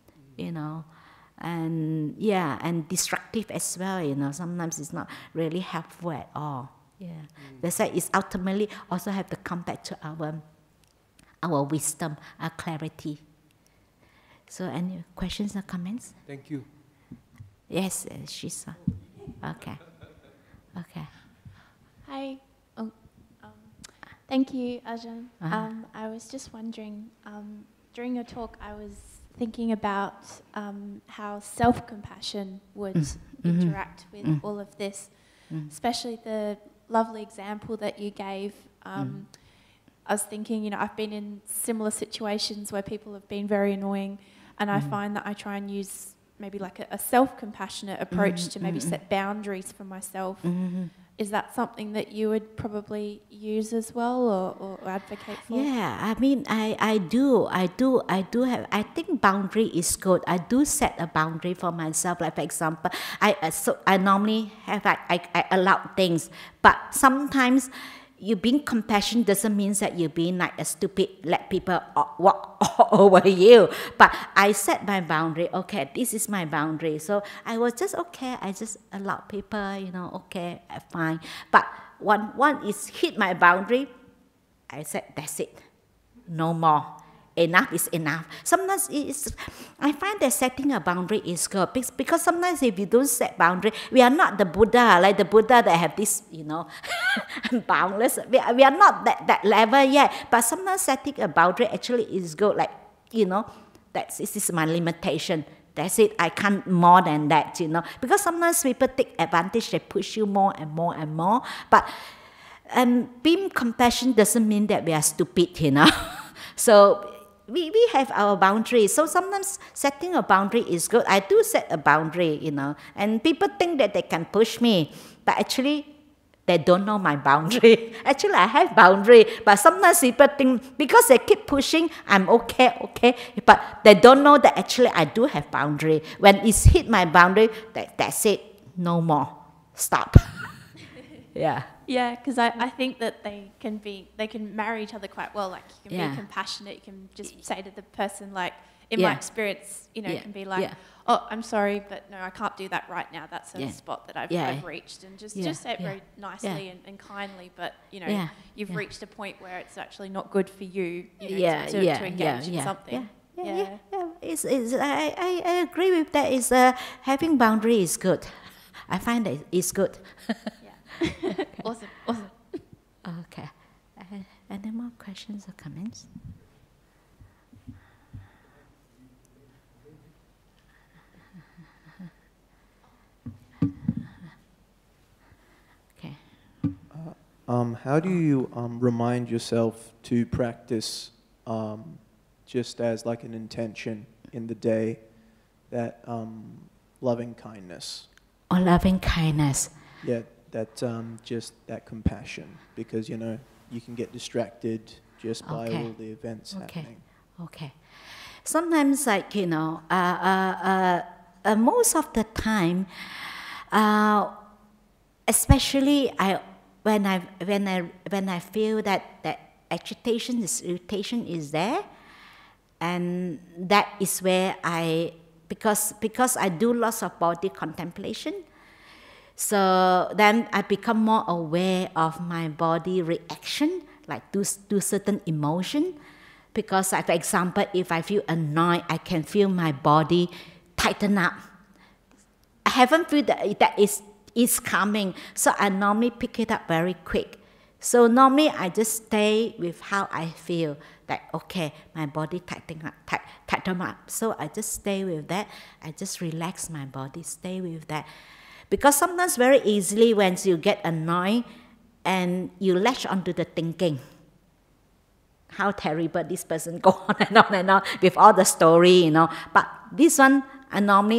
and destructive as well, Sometimes it's not really helpful at all. Yeah. That's why it's ultimately also have to come back to our wisdom, our clarity. So any questions or comments? Thank you. Yes, she's okay. Okay. Hi. Thank you, Ajahn. I was just wondering, during your talk, I was thinking about how self-compassion would interact with all of this, especially the lovely example that you gave. I was thinking, I've been in similar situations where people have been very annoying, and I find that I try and use maybe like a self-compassionate approach to maybe set boundaries for myself. is that something that you would probably use as well or advocate for? Yeah, I mean, I do have, I think boundary is good. I do set a boundary for myself. Like, for example, I normally have, I allow things, but sometimes you being compassionate doesn't mean that you're being like a stupid, let people walk over you. But I set my boundary. Okay, this is my boundary. So I was just okay. I just allow people, okay, fine. But one is hit my boundary. I said that's it. No more. Enough is enough. Sometimes I find that setting a boundary is good because sometimes if you don't set boundary, we are not the Buddha, like the Buddha that have this, boundless. We are not that level yet. But sometimes setting a boundary actually is good. Like, this is my limitation. That's it. I can't more than that, Because sometimes people take advantage. They push you more and more and more. But being compassionate doesn't mean that we are stupid, So we have our boundaries. So sometimes setting a boundary is good. I do set a boundary, and people think that they can push me, but actually they don't know my boundary. Actually, I have boundary, but sometimes people think because they keep pushing, I'm okay, but they don't know that actually I do have boundary. When it's hit my boundary, that's it, no more, stop. Yeah. Yeah, because I think that they can marry each other quite well. Like, you can be compassionate. You can just say to the person, like, in my experience, it can be like, oh, I'm sorry, but no, I can't do that right now. That's a spot that I've reached. And just say it very nicely and kindly. But, you've reached a point where it's actually not good for you, to engage in something. Yeah. I agree with that. Is having boundary is good. I find that it's good. Awesome. Okay. Any more questions or comments? Okay. How do you remind yourself to practice just as like an intention in the day that loving kindness? Or loving kindness. Yeah, that just that compassion, because you can get distracted just by all the events happening. Okay. Sometimes, like most of the time, especially when I feel that agitation, irritation is there, and that is where because I do lots of body contemplation. So then I become more aware of my body reaction, like to certain emotion. Because, for example, if I feel annoyed, I can feel my body tighten up. I haven't felt that is coming, so I normally pick it up very quick. So normally I just stay with how I feel. Like, okay, my body tighten up. So I just stay with that. I just relax my body, stay with that. Because sometimes very easily when you get annoyed and you latch onto the thinking, how terrible this person go on and on with all the story, But this one, I normally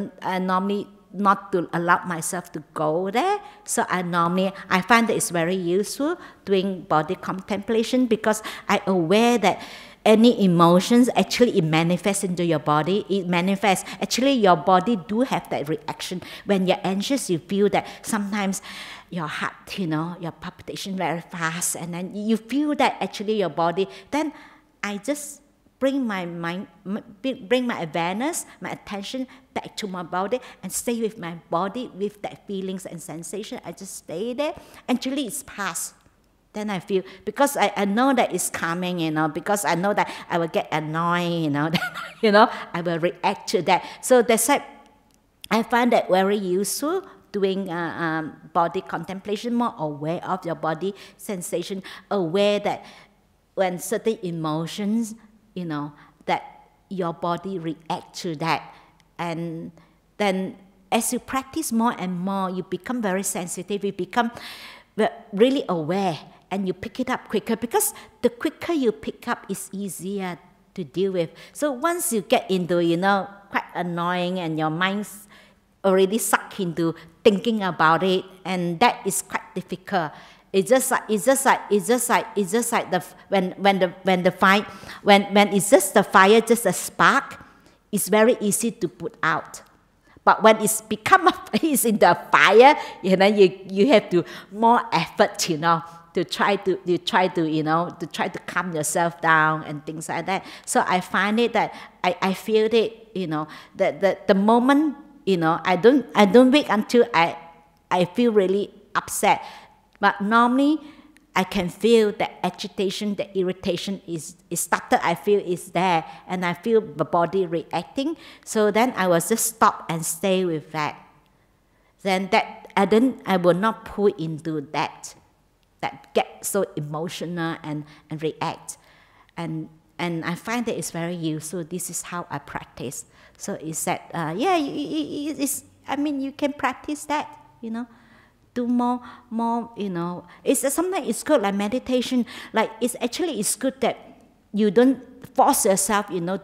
not to allow myself to go there. So I find that it's very useful doing body contemplation because I'm aware that any emotions, actually it manifests into your body. It manifests. Actually, your body do have that reaction. When you're anxious, you feel that sometimes your heart, your palpitation very fast, and then you feel that actually your body. Then I just bring my mind, bring my awareness, my attention back to my body and stay with my body with that feelings and sensation. I just stay there. Actually, it's past. Then I feel, because I know that it's coming, because I know that I will get annoyed, I will react to that. So that's why I find that very useful, doing body contemplation, more aware of your body sensation, aware that when certain emotions, that your body react to that. And then as you practice more and more, you become very sensitive, you become really aware, and you pick it up quicker, because the quicker you pick up, it's easier to deal with. So once you get into, quite annoying and your mind's already sucked into thinking about it, and that is quite difficult. It's just like the when it's just the fire, just a spark, it's very easy to put out. But when it's become it's in the fire, you have to more effort, to try to calm yourself down and things like that. So I find it that I feel it, that the moment, I don't wait until I feel really upset. But normally I can feel the agitation, the irritation is started, I feel is there, and I feel the body reacting. So then I will just stop and stay with that. Then I will not pull into that get so emotional and react. And I find that it's very useful. This is how I practice. So it's that, you can practice that, do more, sometimes it's good, like meditation, like it's good that you don't force yourself,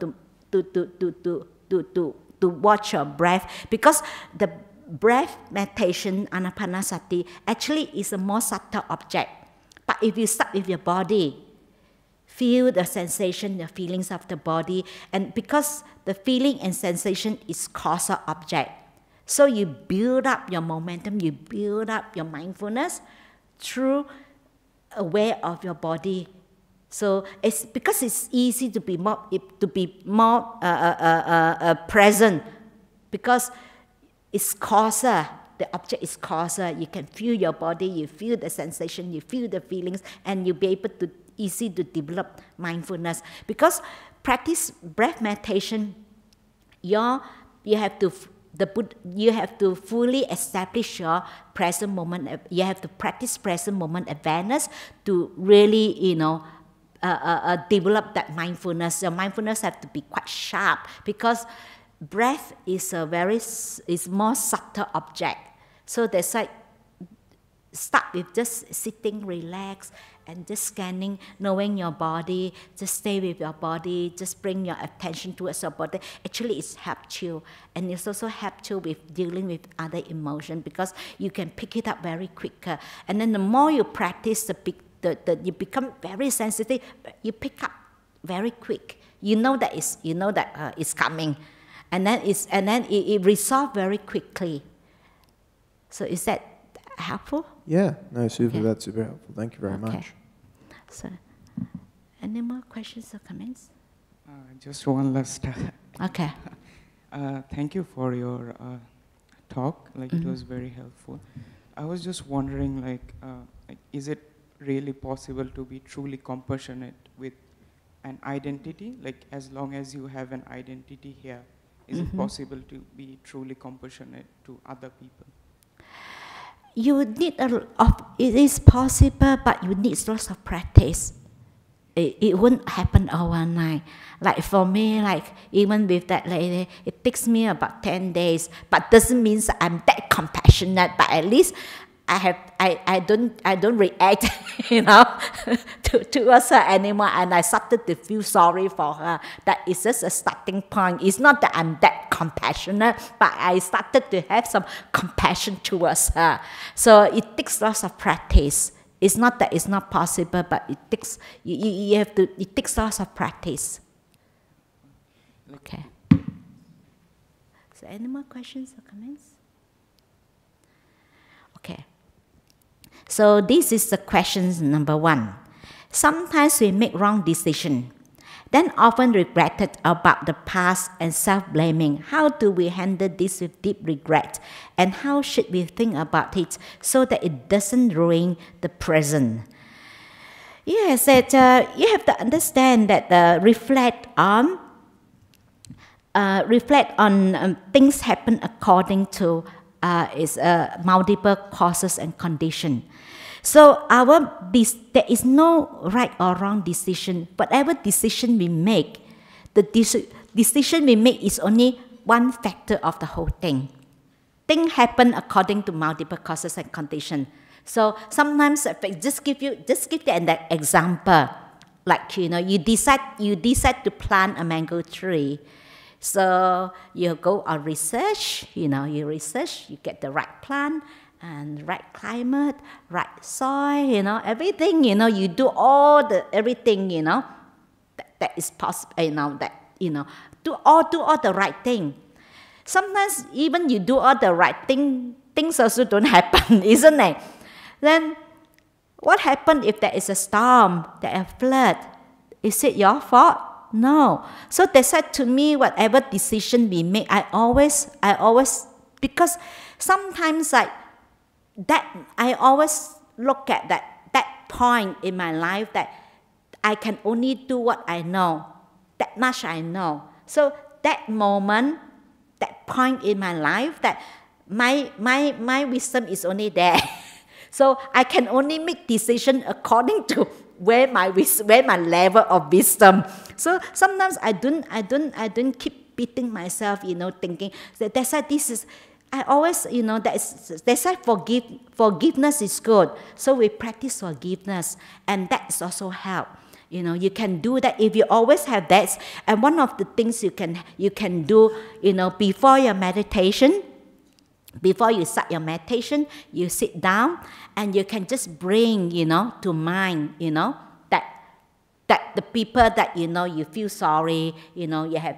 to watch your breath, because the breath meditation, Anapanasati, actually is a more subtle object. But if you start with your body, feel the sensation, the feelings of the body, and because the feeling and sensation is causal object, so you build up your momentum, you build up your mindfulness through aware of your body. So it's because it's easy to be more present, because it's causal. The object is causal. You can feel your body, you feel the sensation, you feel the feelings, and you'll be able to easy to develop mindfulness. Because practice breath meditation, you have to fully establish your present moment. You have to practice present moment awareness to really, develop that mindfulness. Your mindfulness have to be quite sharp, because breath is more subtle object. So that's like start with just sitting, relax, and just scanning, knowing your body. Just stay with your body. Just bring your attention towards your body. Actually, it's helps you, and it's also helps you with dealing with other emotions, because you can pick it up very quicker. And then the more you practice, you become very sensitive. You pick up very quick. You know that it's coming, and then it resolves very quickly. So is that helpful? Yeah, no, super. Okay. That's super helpful. Thank you very much. So, any more questions or comments? Just one last. Okay. Thank you for your talk. It was very helpful. I was just wondering, is it really possible to be truly compassionate with an identity? As long as you have an identity here, is it possible to be truly compassionate to other people? You need it is possible, but you need lots of practice. It won't happen overnight. Like for me, even with that lady, it takes me about 10 days, but doesn't mean I'm that compassionate, but at least I don't react, towards her anymore, and I started to feel sorry for her. That is just a starting point. It's not that I'm that compassionate, but I started to have some compassion towards her. So it takes lots of practice. It's not that it's not possible, but it takes it takes lots of practice. Okay. So any more questions or comments? Okay. So this is the question number 1. Sometimes we make wrong decisions, then often regretted about the past and self-blaming. How do we handle this with deep regret? And how should we think about it so that it doesn't ruin the present? Yes, you have to understand that reflect on things happen according to multiple causes and conditions. So there is no right or wrong decision. Whatever decision we make, the decision we make is only one factor of the whole thing. Things happen according to multiple causes and conditions. So sometimes, just give you an example. You decide to plant a mango tree. So you go on research, you research, you get the right plant and right climate, right soil, everything, you do everything, that is possible, do all the right thing. Sometimes even you do all the right thing, things also don't happen, isn't it? Then what happens if there is a storm, there is a flood? Is it your fault? No. So they said to me, whatever decision we make, I always, because sometimes like that, I always look at that point in my life that I can only do what I know, that much I know. So that moment, that point in my life, that my wisdom is only there. So I can only make decision according to where my level of wisdom. So sometimes I don't keep beating myself, thinking that that's why this is. I always, that's why forgiveness is good. So we practice forgiveness, and that's also help. You can do that if you always have that. And one of the things you can do, before your meditation. Before you start your meditation, you sit down and you can just bring, to mind, that the people that you feel sorry, you have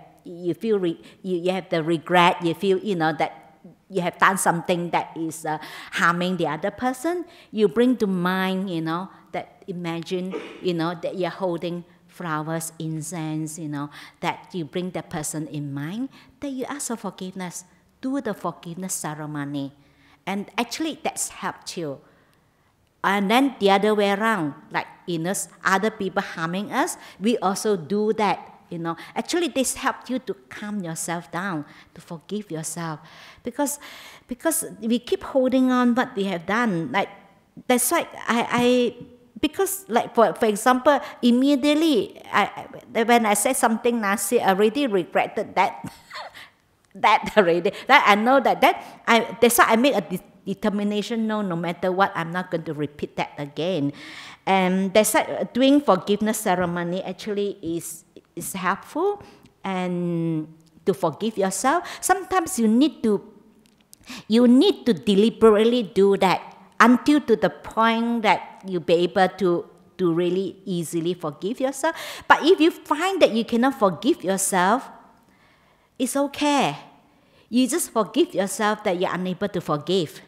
the regret, you feel that you have done something that is harming the other person. You bring to mind, that imagine, that you're holding flowers, incense, that you bring that person in mind, that you ask for forgiveness. Do the forgiveness ceremony. And actually that's helped you. And then the other way around, like other people harming us, we also do that. Actually this helps you to calm yourself down, to forgive yourself. Because we keep holding on what we have done. Like that's why because like for example, immediately when I said something nasty, I already regretted that. That already. That I know that's why I made a determination. No matter what, I'm not going to repeat that again. And that's why doing forgiveness ceremony actually is helpful, and to forgive yourself. Sometimes you need to deliberately do that until to the point that you'll be able to really easily forgive yourself. But if you find that you cannot forgive yourself, it's okay. You just forgive yourself that you're unable to forgive.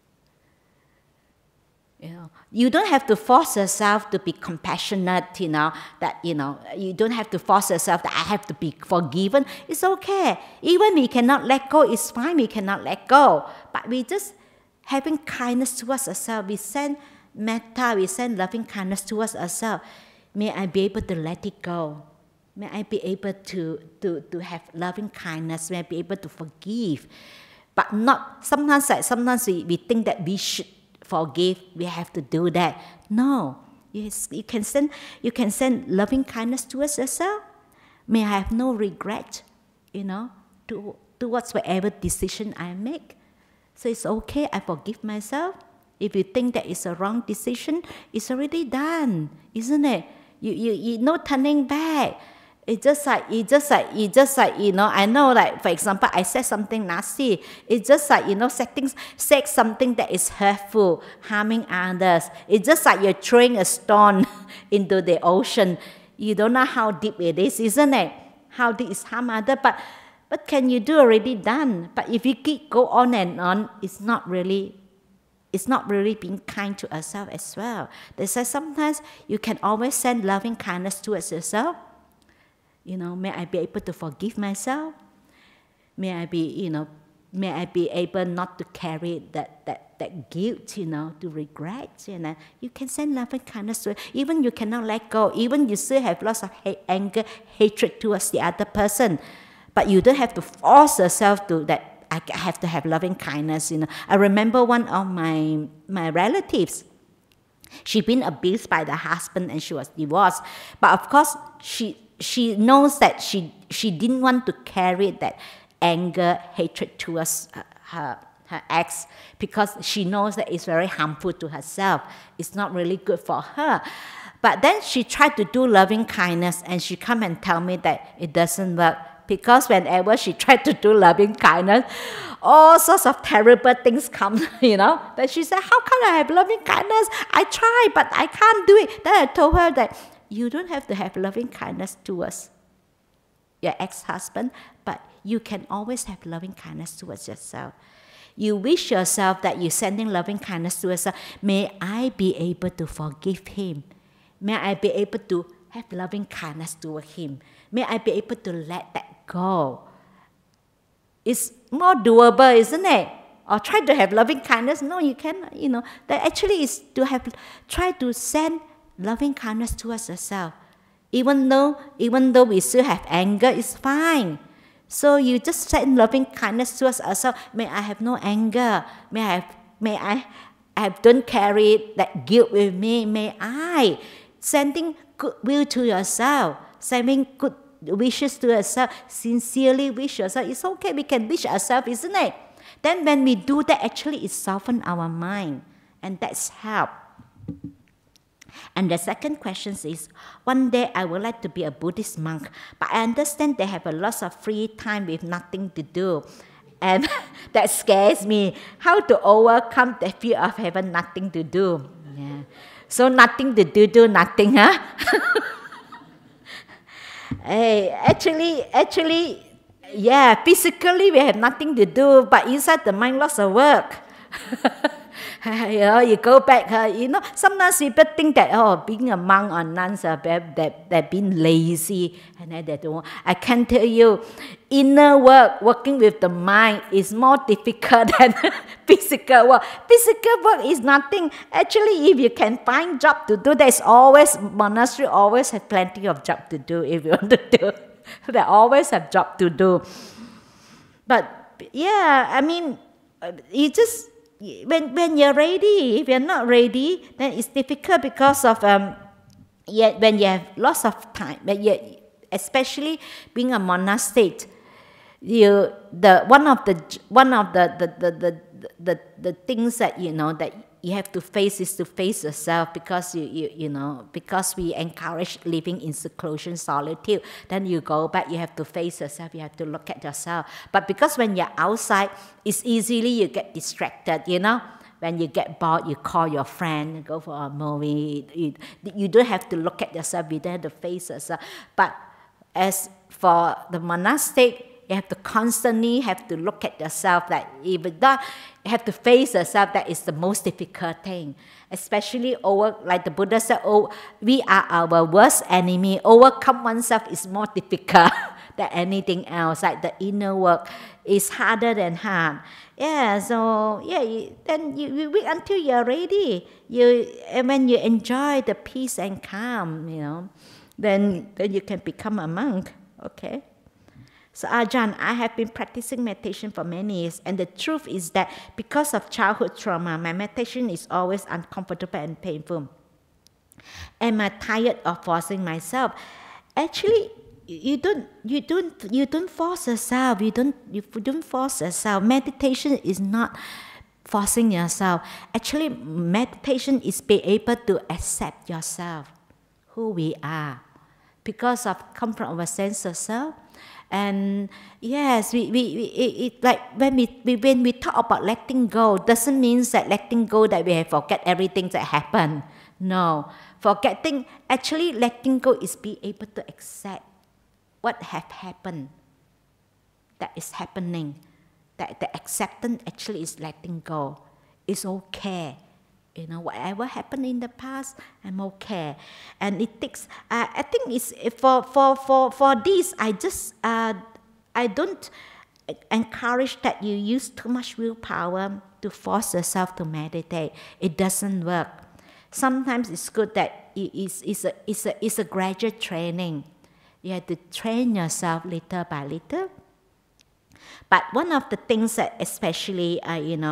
You don't have to force yourself to be compassionate, that, you don't have to force yourself that I have to be forgiven. It's okay. Even we cannot let go, it's fine, we cannot let go. But we just having kindness towards ourselves. We send metta, we send loving kindness towards ourselves. May I be able to let it go. May I be able to have loving kindness. May I be able to forgive. But not, sometimes we think that we should forgive, we have to do that. No. Yes, you can send loving kindness towards yourself. May I have no regret, towards whatever decision I make. So it's okay, I forgive myself. If you think that it's a wrong decision, it's already done, isn't it? You no turning back. It's just like, I know, like, for example, I said something nasty. It's just like, say something that is hurtful, harming others. It's just like you're throwing a stone into the ocean. You don't know how deep it is, isn't it? How deep is harm others, but can you do already done? But if you keep go on and on, it's not really being kind to ourselves as well. They say sometimes you can always send loving kindness towards yourself. May I be able to forgive myself? May I be able not to carry that guilt, to regret, You can send loving kindness to it. Even you cannot let go. Even you still have lots of anger, hatred towards the other person. But you don't have to force yourself to that. I have to have loving kindness, I remember one of my relatives. She'd been abused by the husband and she was divorced. But of course, she knows that she didn't want to carry that anger, hatred towards her ex, because she knows that it's very harmful to herself. It's not really good for her. But then she tried to do loving kindness, and she come and tell me that it doesn't work because whenever she tried to do loving kindness, all sorts of terrible things come, Then she said, how can I have loving kindness? I try, but I can't do it. Then I told her that you don't have to have loving kindness towards your ex-husband, but you can always have loving kindness towards yourself. You wish yourself that you're sending loving kindness to yourself. May I be able to forgive him. May I be able to have loving kindness toward him. May I be able to let that go. It's more doable, isn't it? Or try to have loving kindness. No, you cannot, That actually is to try to send loving kindness towards yourself. Even though we still have anger, it's fine. So you just send loving kindness towards ourselves. May I have no anger. May I don't carry that guilt with me. May I sending goodwill to yourself, sending good wishes to yourself, sincerely wish yourself. It's okay, we can wish ourselves, isn't it? Then when we do that, actually it softens our mind, and that's help. And the second question is, one day I would like to be a Buddhist monk, but I understand they have a lot of free time with nothing to do. And that scares me. How to overcome the fear of having nothing to do? Yeah. So nothing to do nothing, huh? Hey, actually, yeah, physically we have nothing to do, but inside the mind lots of work. You go back, sometimes people think that, being a monk or nuns, they're being lazy, and they don't. I can tell you, inner work, working with the mind, is more difficult than physical work. Physical work is nothing. Actually, if you can find job to do, monastery always have plenty of job to do if you want to do. They always have job to do. But, yeah, I mean, you just... When you're ready, if you're not ready, then it's difficult because of when you have lots of time. Especially being a monastic, one of the things that that you have to face is to face yourself, because because we encourage living in seclusion, solitude. Then you go back, you have to face yourself, you have to look at yourself. But because when you're outside, it's easily you get distracted, When you get bored, you call your friend, go for a movie. You don't have to look at yourself, you don't have to face yourself. But as for the monastic, you have to constantly look at yourself. That even that, you have to face yourself. That is the most difficult thing. Especially like the Buddha said, we are our worst enemy. Overcome oneself is more difficult than anything else. Like the inner work is harder than hard. Yeah, so then you wait until you're ready. And when you enjoy the peace and calm, then you can become a monk. Okay. So Ajahn, I have been practicing meditation for many years, and the truth is that because of childhood trauma, my meditation is always uncomfortable and painful. Am I tired of forcing myself? Actually, you don't force yourself. You don't force yourself. Meditation is not forcing yourself. Actually, meditation is being able to accept yourself, who we are, because of come from our sense of self. And yes, like when we talk about letting go, doesn't mean that letting go that we have forget everything that happened. No, actually letting go is be able to accept what have happened, that is happening. That the acceptance actually is letting go. It's okay. Whatever happened in the past, I'm okay. And it takes, I think it's, for this, I don't encourage that you use too much willpower to force yourself to meditate. It doesn't work. Sometimes it's good that it's a gradual training. You have to train yourself little by little. But one of the things that especially,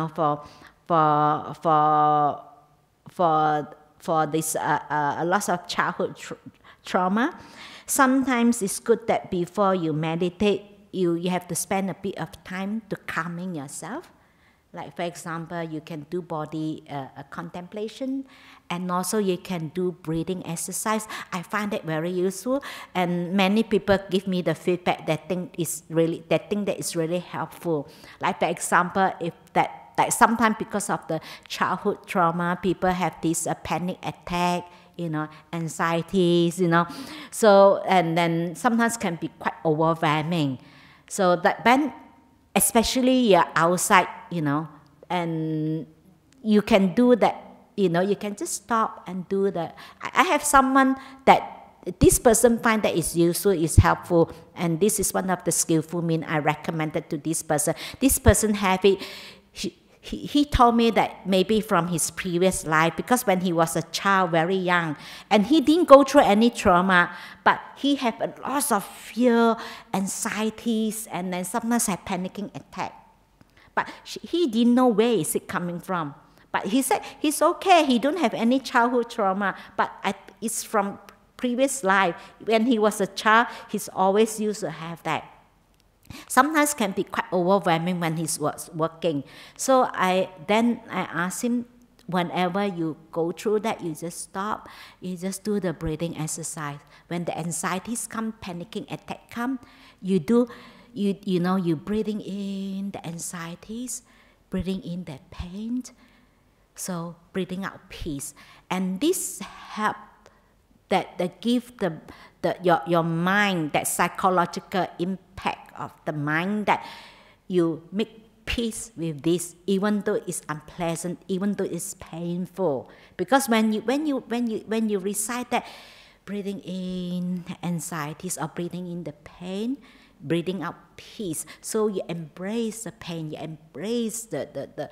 for this a lot of childhood trauma, sometimes it's good that before you meditate, you have to spend a bit of time to calming yourself. Like for example, you can do body contemplation, and also you can do breathing exercise. I find that very useful, and many people give me the feedback that think that is really helpful. Like for example, if that like sometimes because of the childhood trauma, people have this panic attack, anxieties, so and then sometimes can be quite overwhelming. So that when especially you're outside, and you can do that, you can just stop and do that. I have someone that this person find that is useful, is helpful, and this is one of the skillful means I recommended to this person. This person have it. He told me that maybe from his previous life, because when he was a child, very young, and he didn't go through any trauma, but he had a lot of fear, anxieties, and then sometimes had panicking attack. But he didn't know where is it coming from. But he said he's okay, he don't have any childhood trauma, but it's from previous life. When he was a child, he's always used to have that. Sometimes can be quite overwhelming when he's working. So I asked him, whenever you go through that, you just stop, you just do the breathing exercise. When the anxieties come, panicking attack come, you breathing in the anxieties, breathing in the pain, so breathing out peace. And this help that give your mind that psychological impact of the mind, that you make peace with this, even though it's unpleasant, even though it's painful. Because when you recite that, breathing in anxieties or breathing in the pain, breathing out peace, so you embrace the pain, you embrace the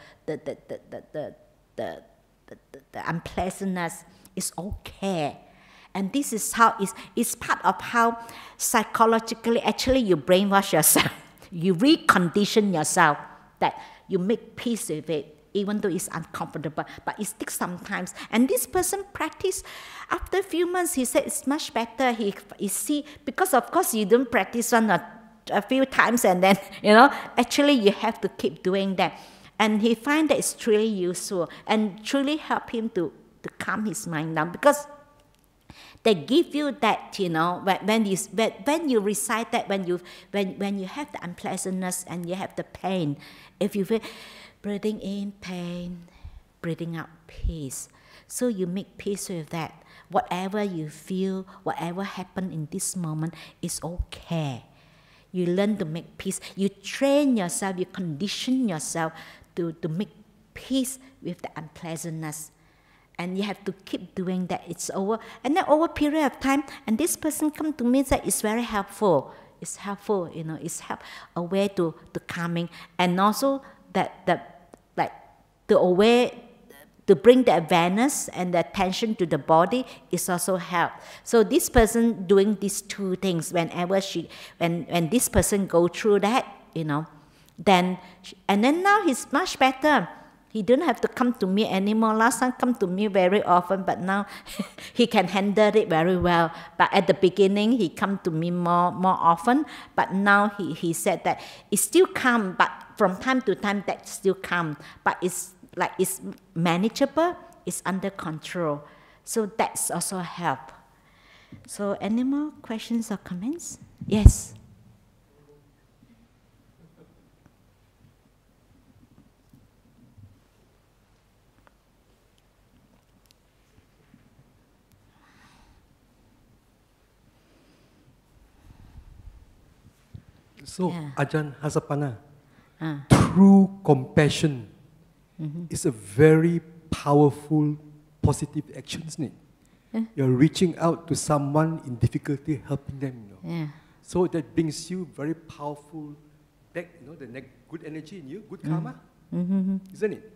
unpleasantness. It's okay. And this is how it's part of how psychologically actually you brainwash yourself. You recondition yourself that you make peace with it, even though it's uncomfortable. But it takes some time. And this person practiced. After a few months, he said it's much better. He see, because of course you don't practice one or a few times, and then actually you have to keep doing that. And he find that it's truly useful and truly help him to calm his mind down, because they give you that, when you recite that, when you have the unpleasantness and you have the pain, if you feel breathing in pain, breathing out peace, so you make peace with that. Whatever you feel, whatever happened in this moment is okay. You learn to make peace. You train yourself, you condition yourself to make peace with the unpleasantness. And you have to keep doing that. It's over. And then over a period of time, and this person come to me and say, it's very helpful. It's helpful, it's a way to calming. And also the way to bring the awareness and the attention to the body is also help. So this person doing these two things, whenever when this person go through that, then now he's much better. He don't have to come to me anymore. Last time come to me very often, but now he can handle it very well. But at the beginning, he come to me more often. But now he said that it still come, but from time to time that still come. But it's manageable, it's under control. So that's also help. So any more questions or comments? Yes. So, Ajahn Hasapana, true compassion is a very powerful, positive action, isn't it? You're reaching out to someone in difficulty, helping them. So that brings you very powerful, back, the good energy in you, good karma, isn't it?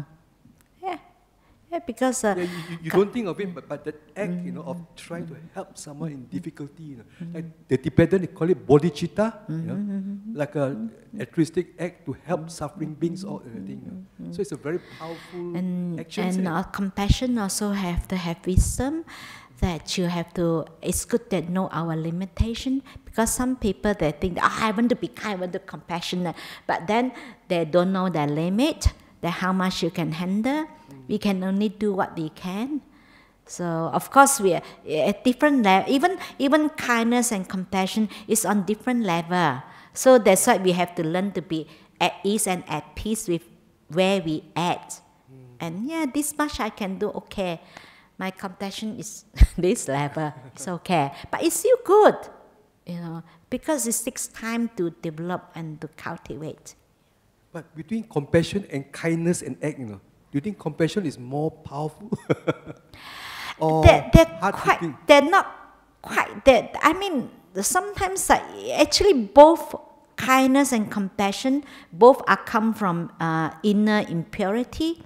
Yeah, because you don't think of it, but that act, of trying to help someone in difficulty, like the Tibetan, they call it bodhicitta, like a altruistic act to help suffering beings, all everything. So it's a very powerful action. And compassion also have to have wisdom, that you have to, it's good that know our limitation, because some people they think, oh, I want to be kind, I want to be compassionate, but then they don't know their limit, that how much you can handle. We can only do what we can. So of course we are at different level, even kindness and compassion is on different level. So that's why we have to learn to be at ease and at peace with where we at. And yeah, this much I can do, okay. My compassion is this level, it's okay. But it's still good, because it takes time to develop and to cultivate. But between compassion and kindness and act, do you think compassion is more powerful? Or they're not quite that. I mean, sometimes actually both kindness and compassion both are come from inner impurity.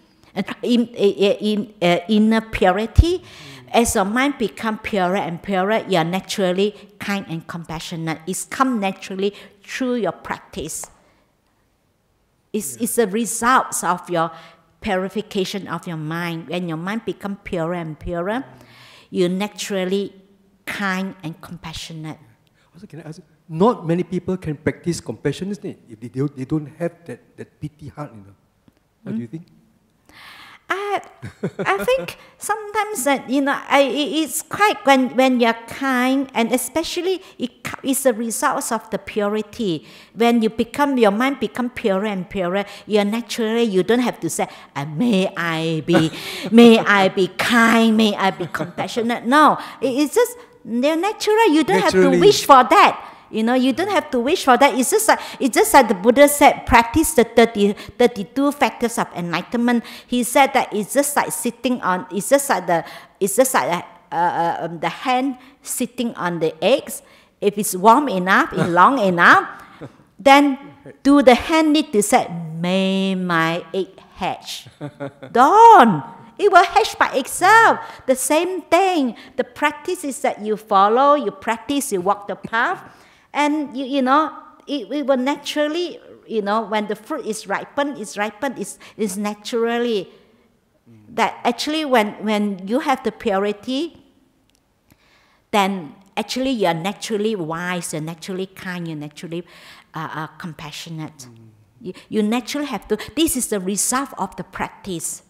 Inner purity. As your mind become purer and purer, you are naturally kind and compassionate. It's come naturally through your practice. It's a result of your purification of your mind. When your mind become purer and purer, you're naturally kind and compassionate. Also, can I ask you, not many people can practice compassion, isn't it? If they don't have that pity heart, What do you think? I think sometimes that it's quite when you're kind, and especially it's a result of the purity. When your mind become purer and purer, you don't have to say, may I be kind, may I be compassionate. No, it's just they're natural. You don't have to wish for that. You don't have to wish for that. It's just like the Buddha said, practice the 32 factors of enlightenment. He said that it's just like the hand sitting on the eggs. If it's warm enough, it's long enough, then do the hand need to say, may my egg hatch? Don't. It will hatch by itself. The same thing. The practice is that you follow, you practice, you walk the path. And it will naturally, when the fruit is ripened, it's naturally that actually when you have the purity, then actually you are naturally wise, you're naturally kind, you're naturally compassionate. You naturally have to. This is the result of the practice.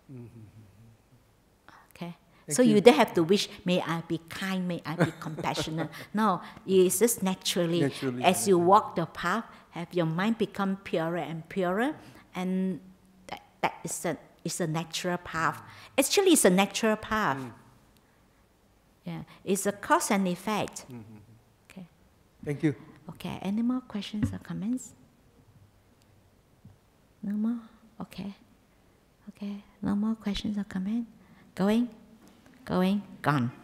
So you don't have to wish, may I be kind, may I be compassionate. No, it's just naturally as you walk the path, have your mind become purer and purer, and that is a natural path. Actually, it's a natural path. Yeah, it's a cause and effect. Okay. Thank you. Okay, any more questions or comments? No more? Okay. No more questions or comments? Going, gone.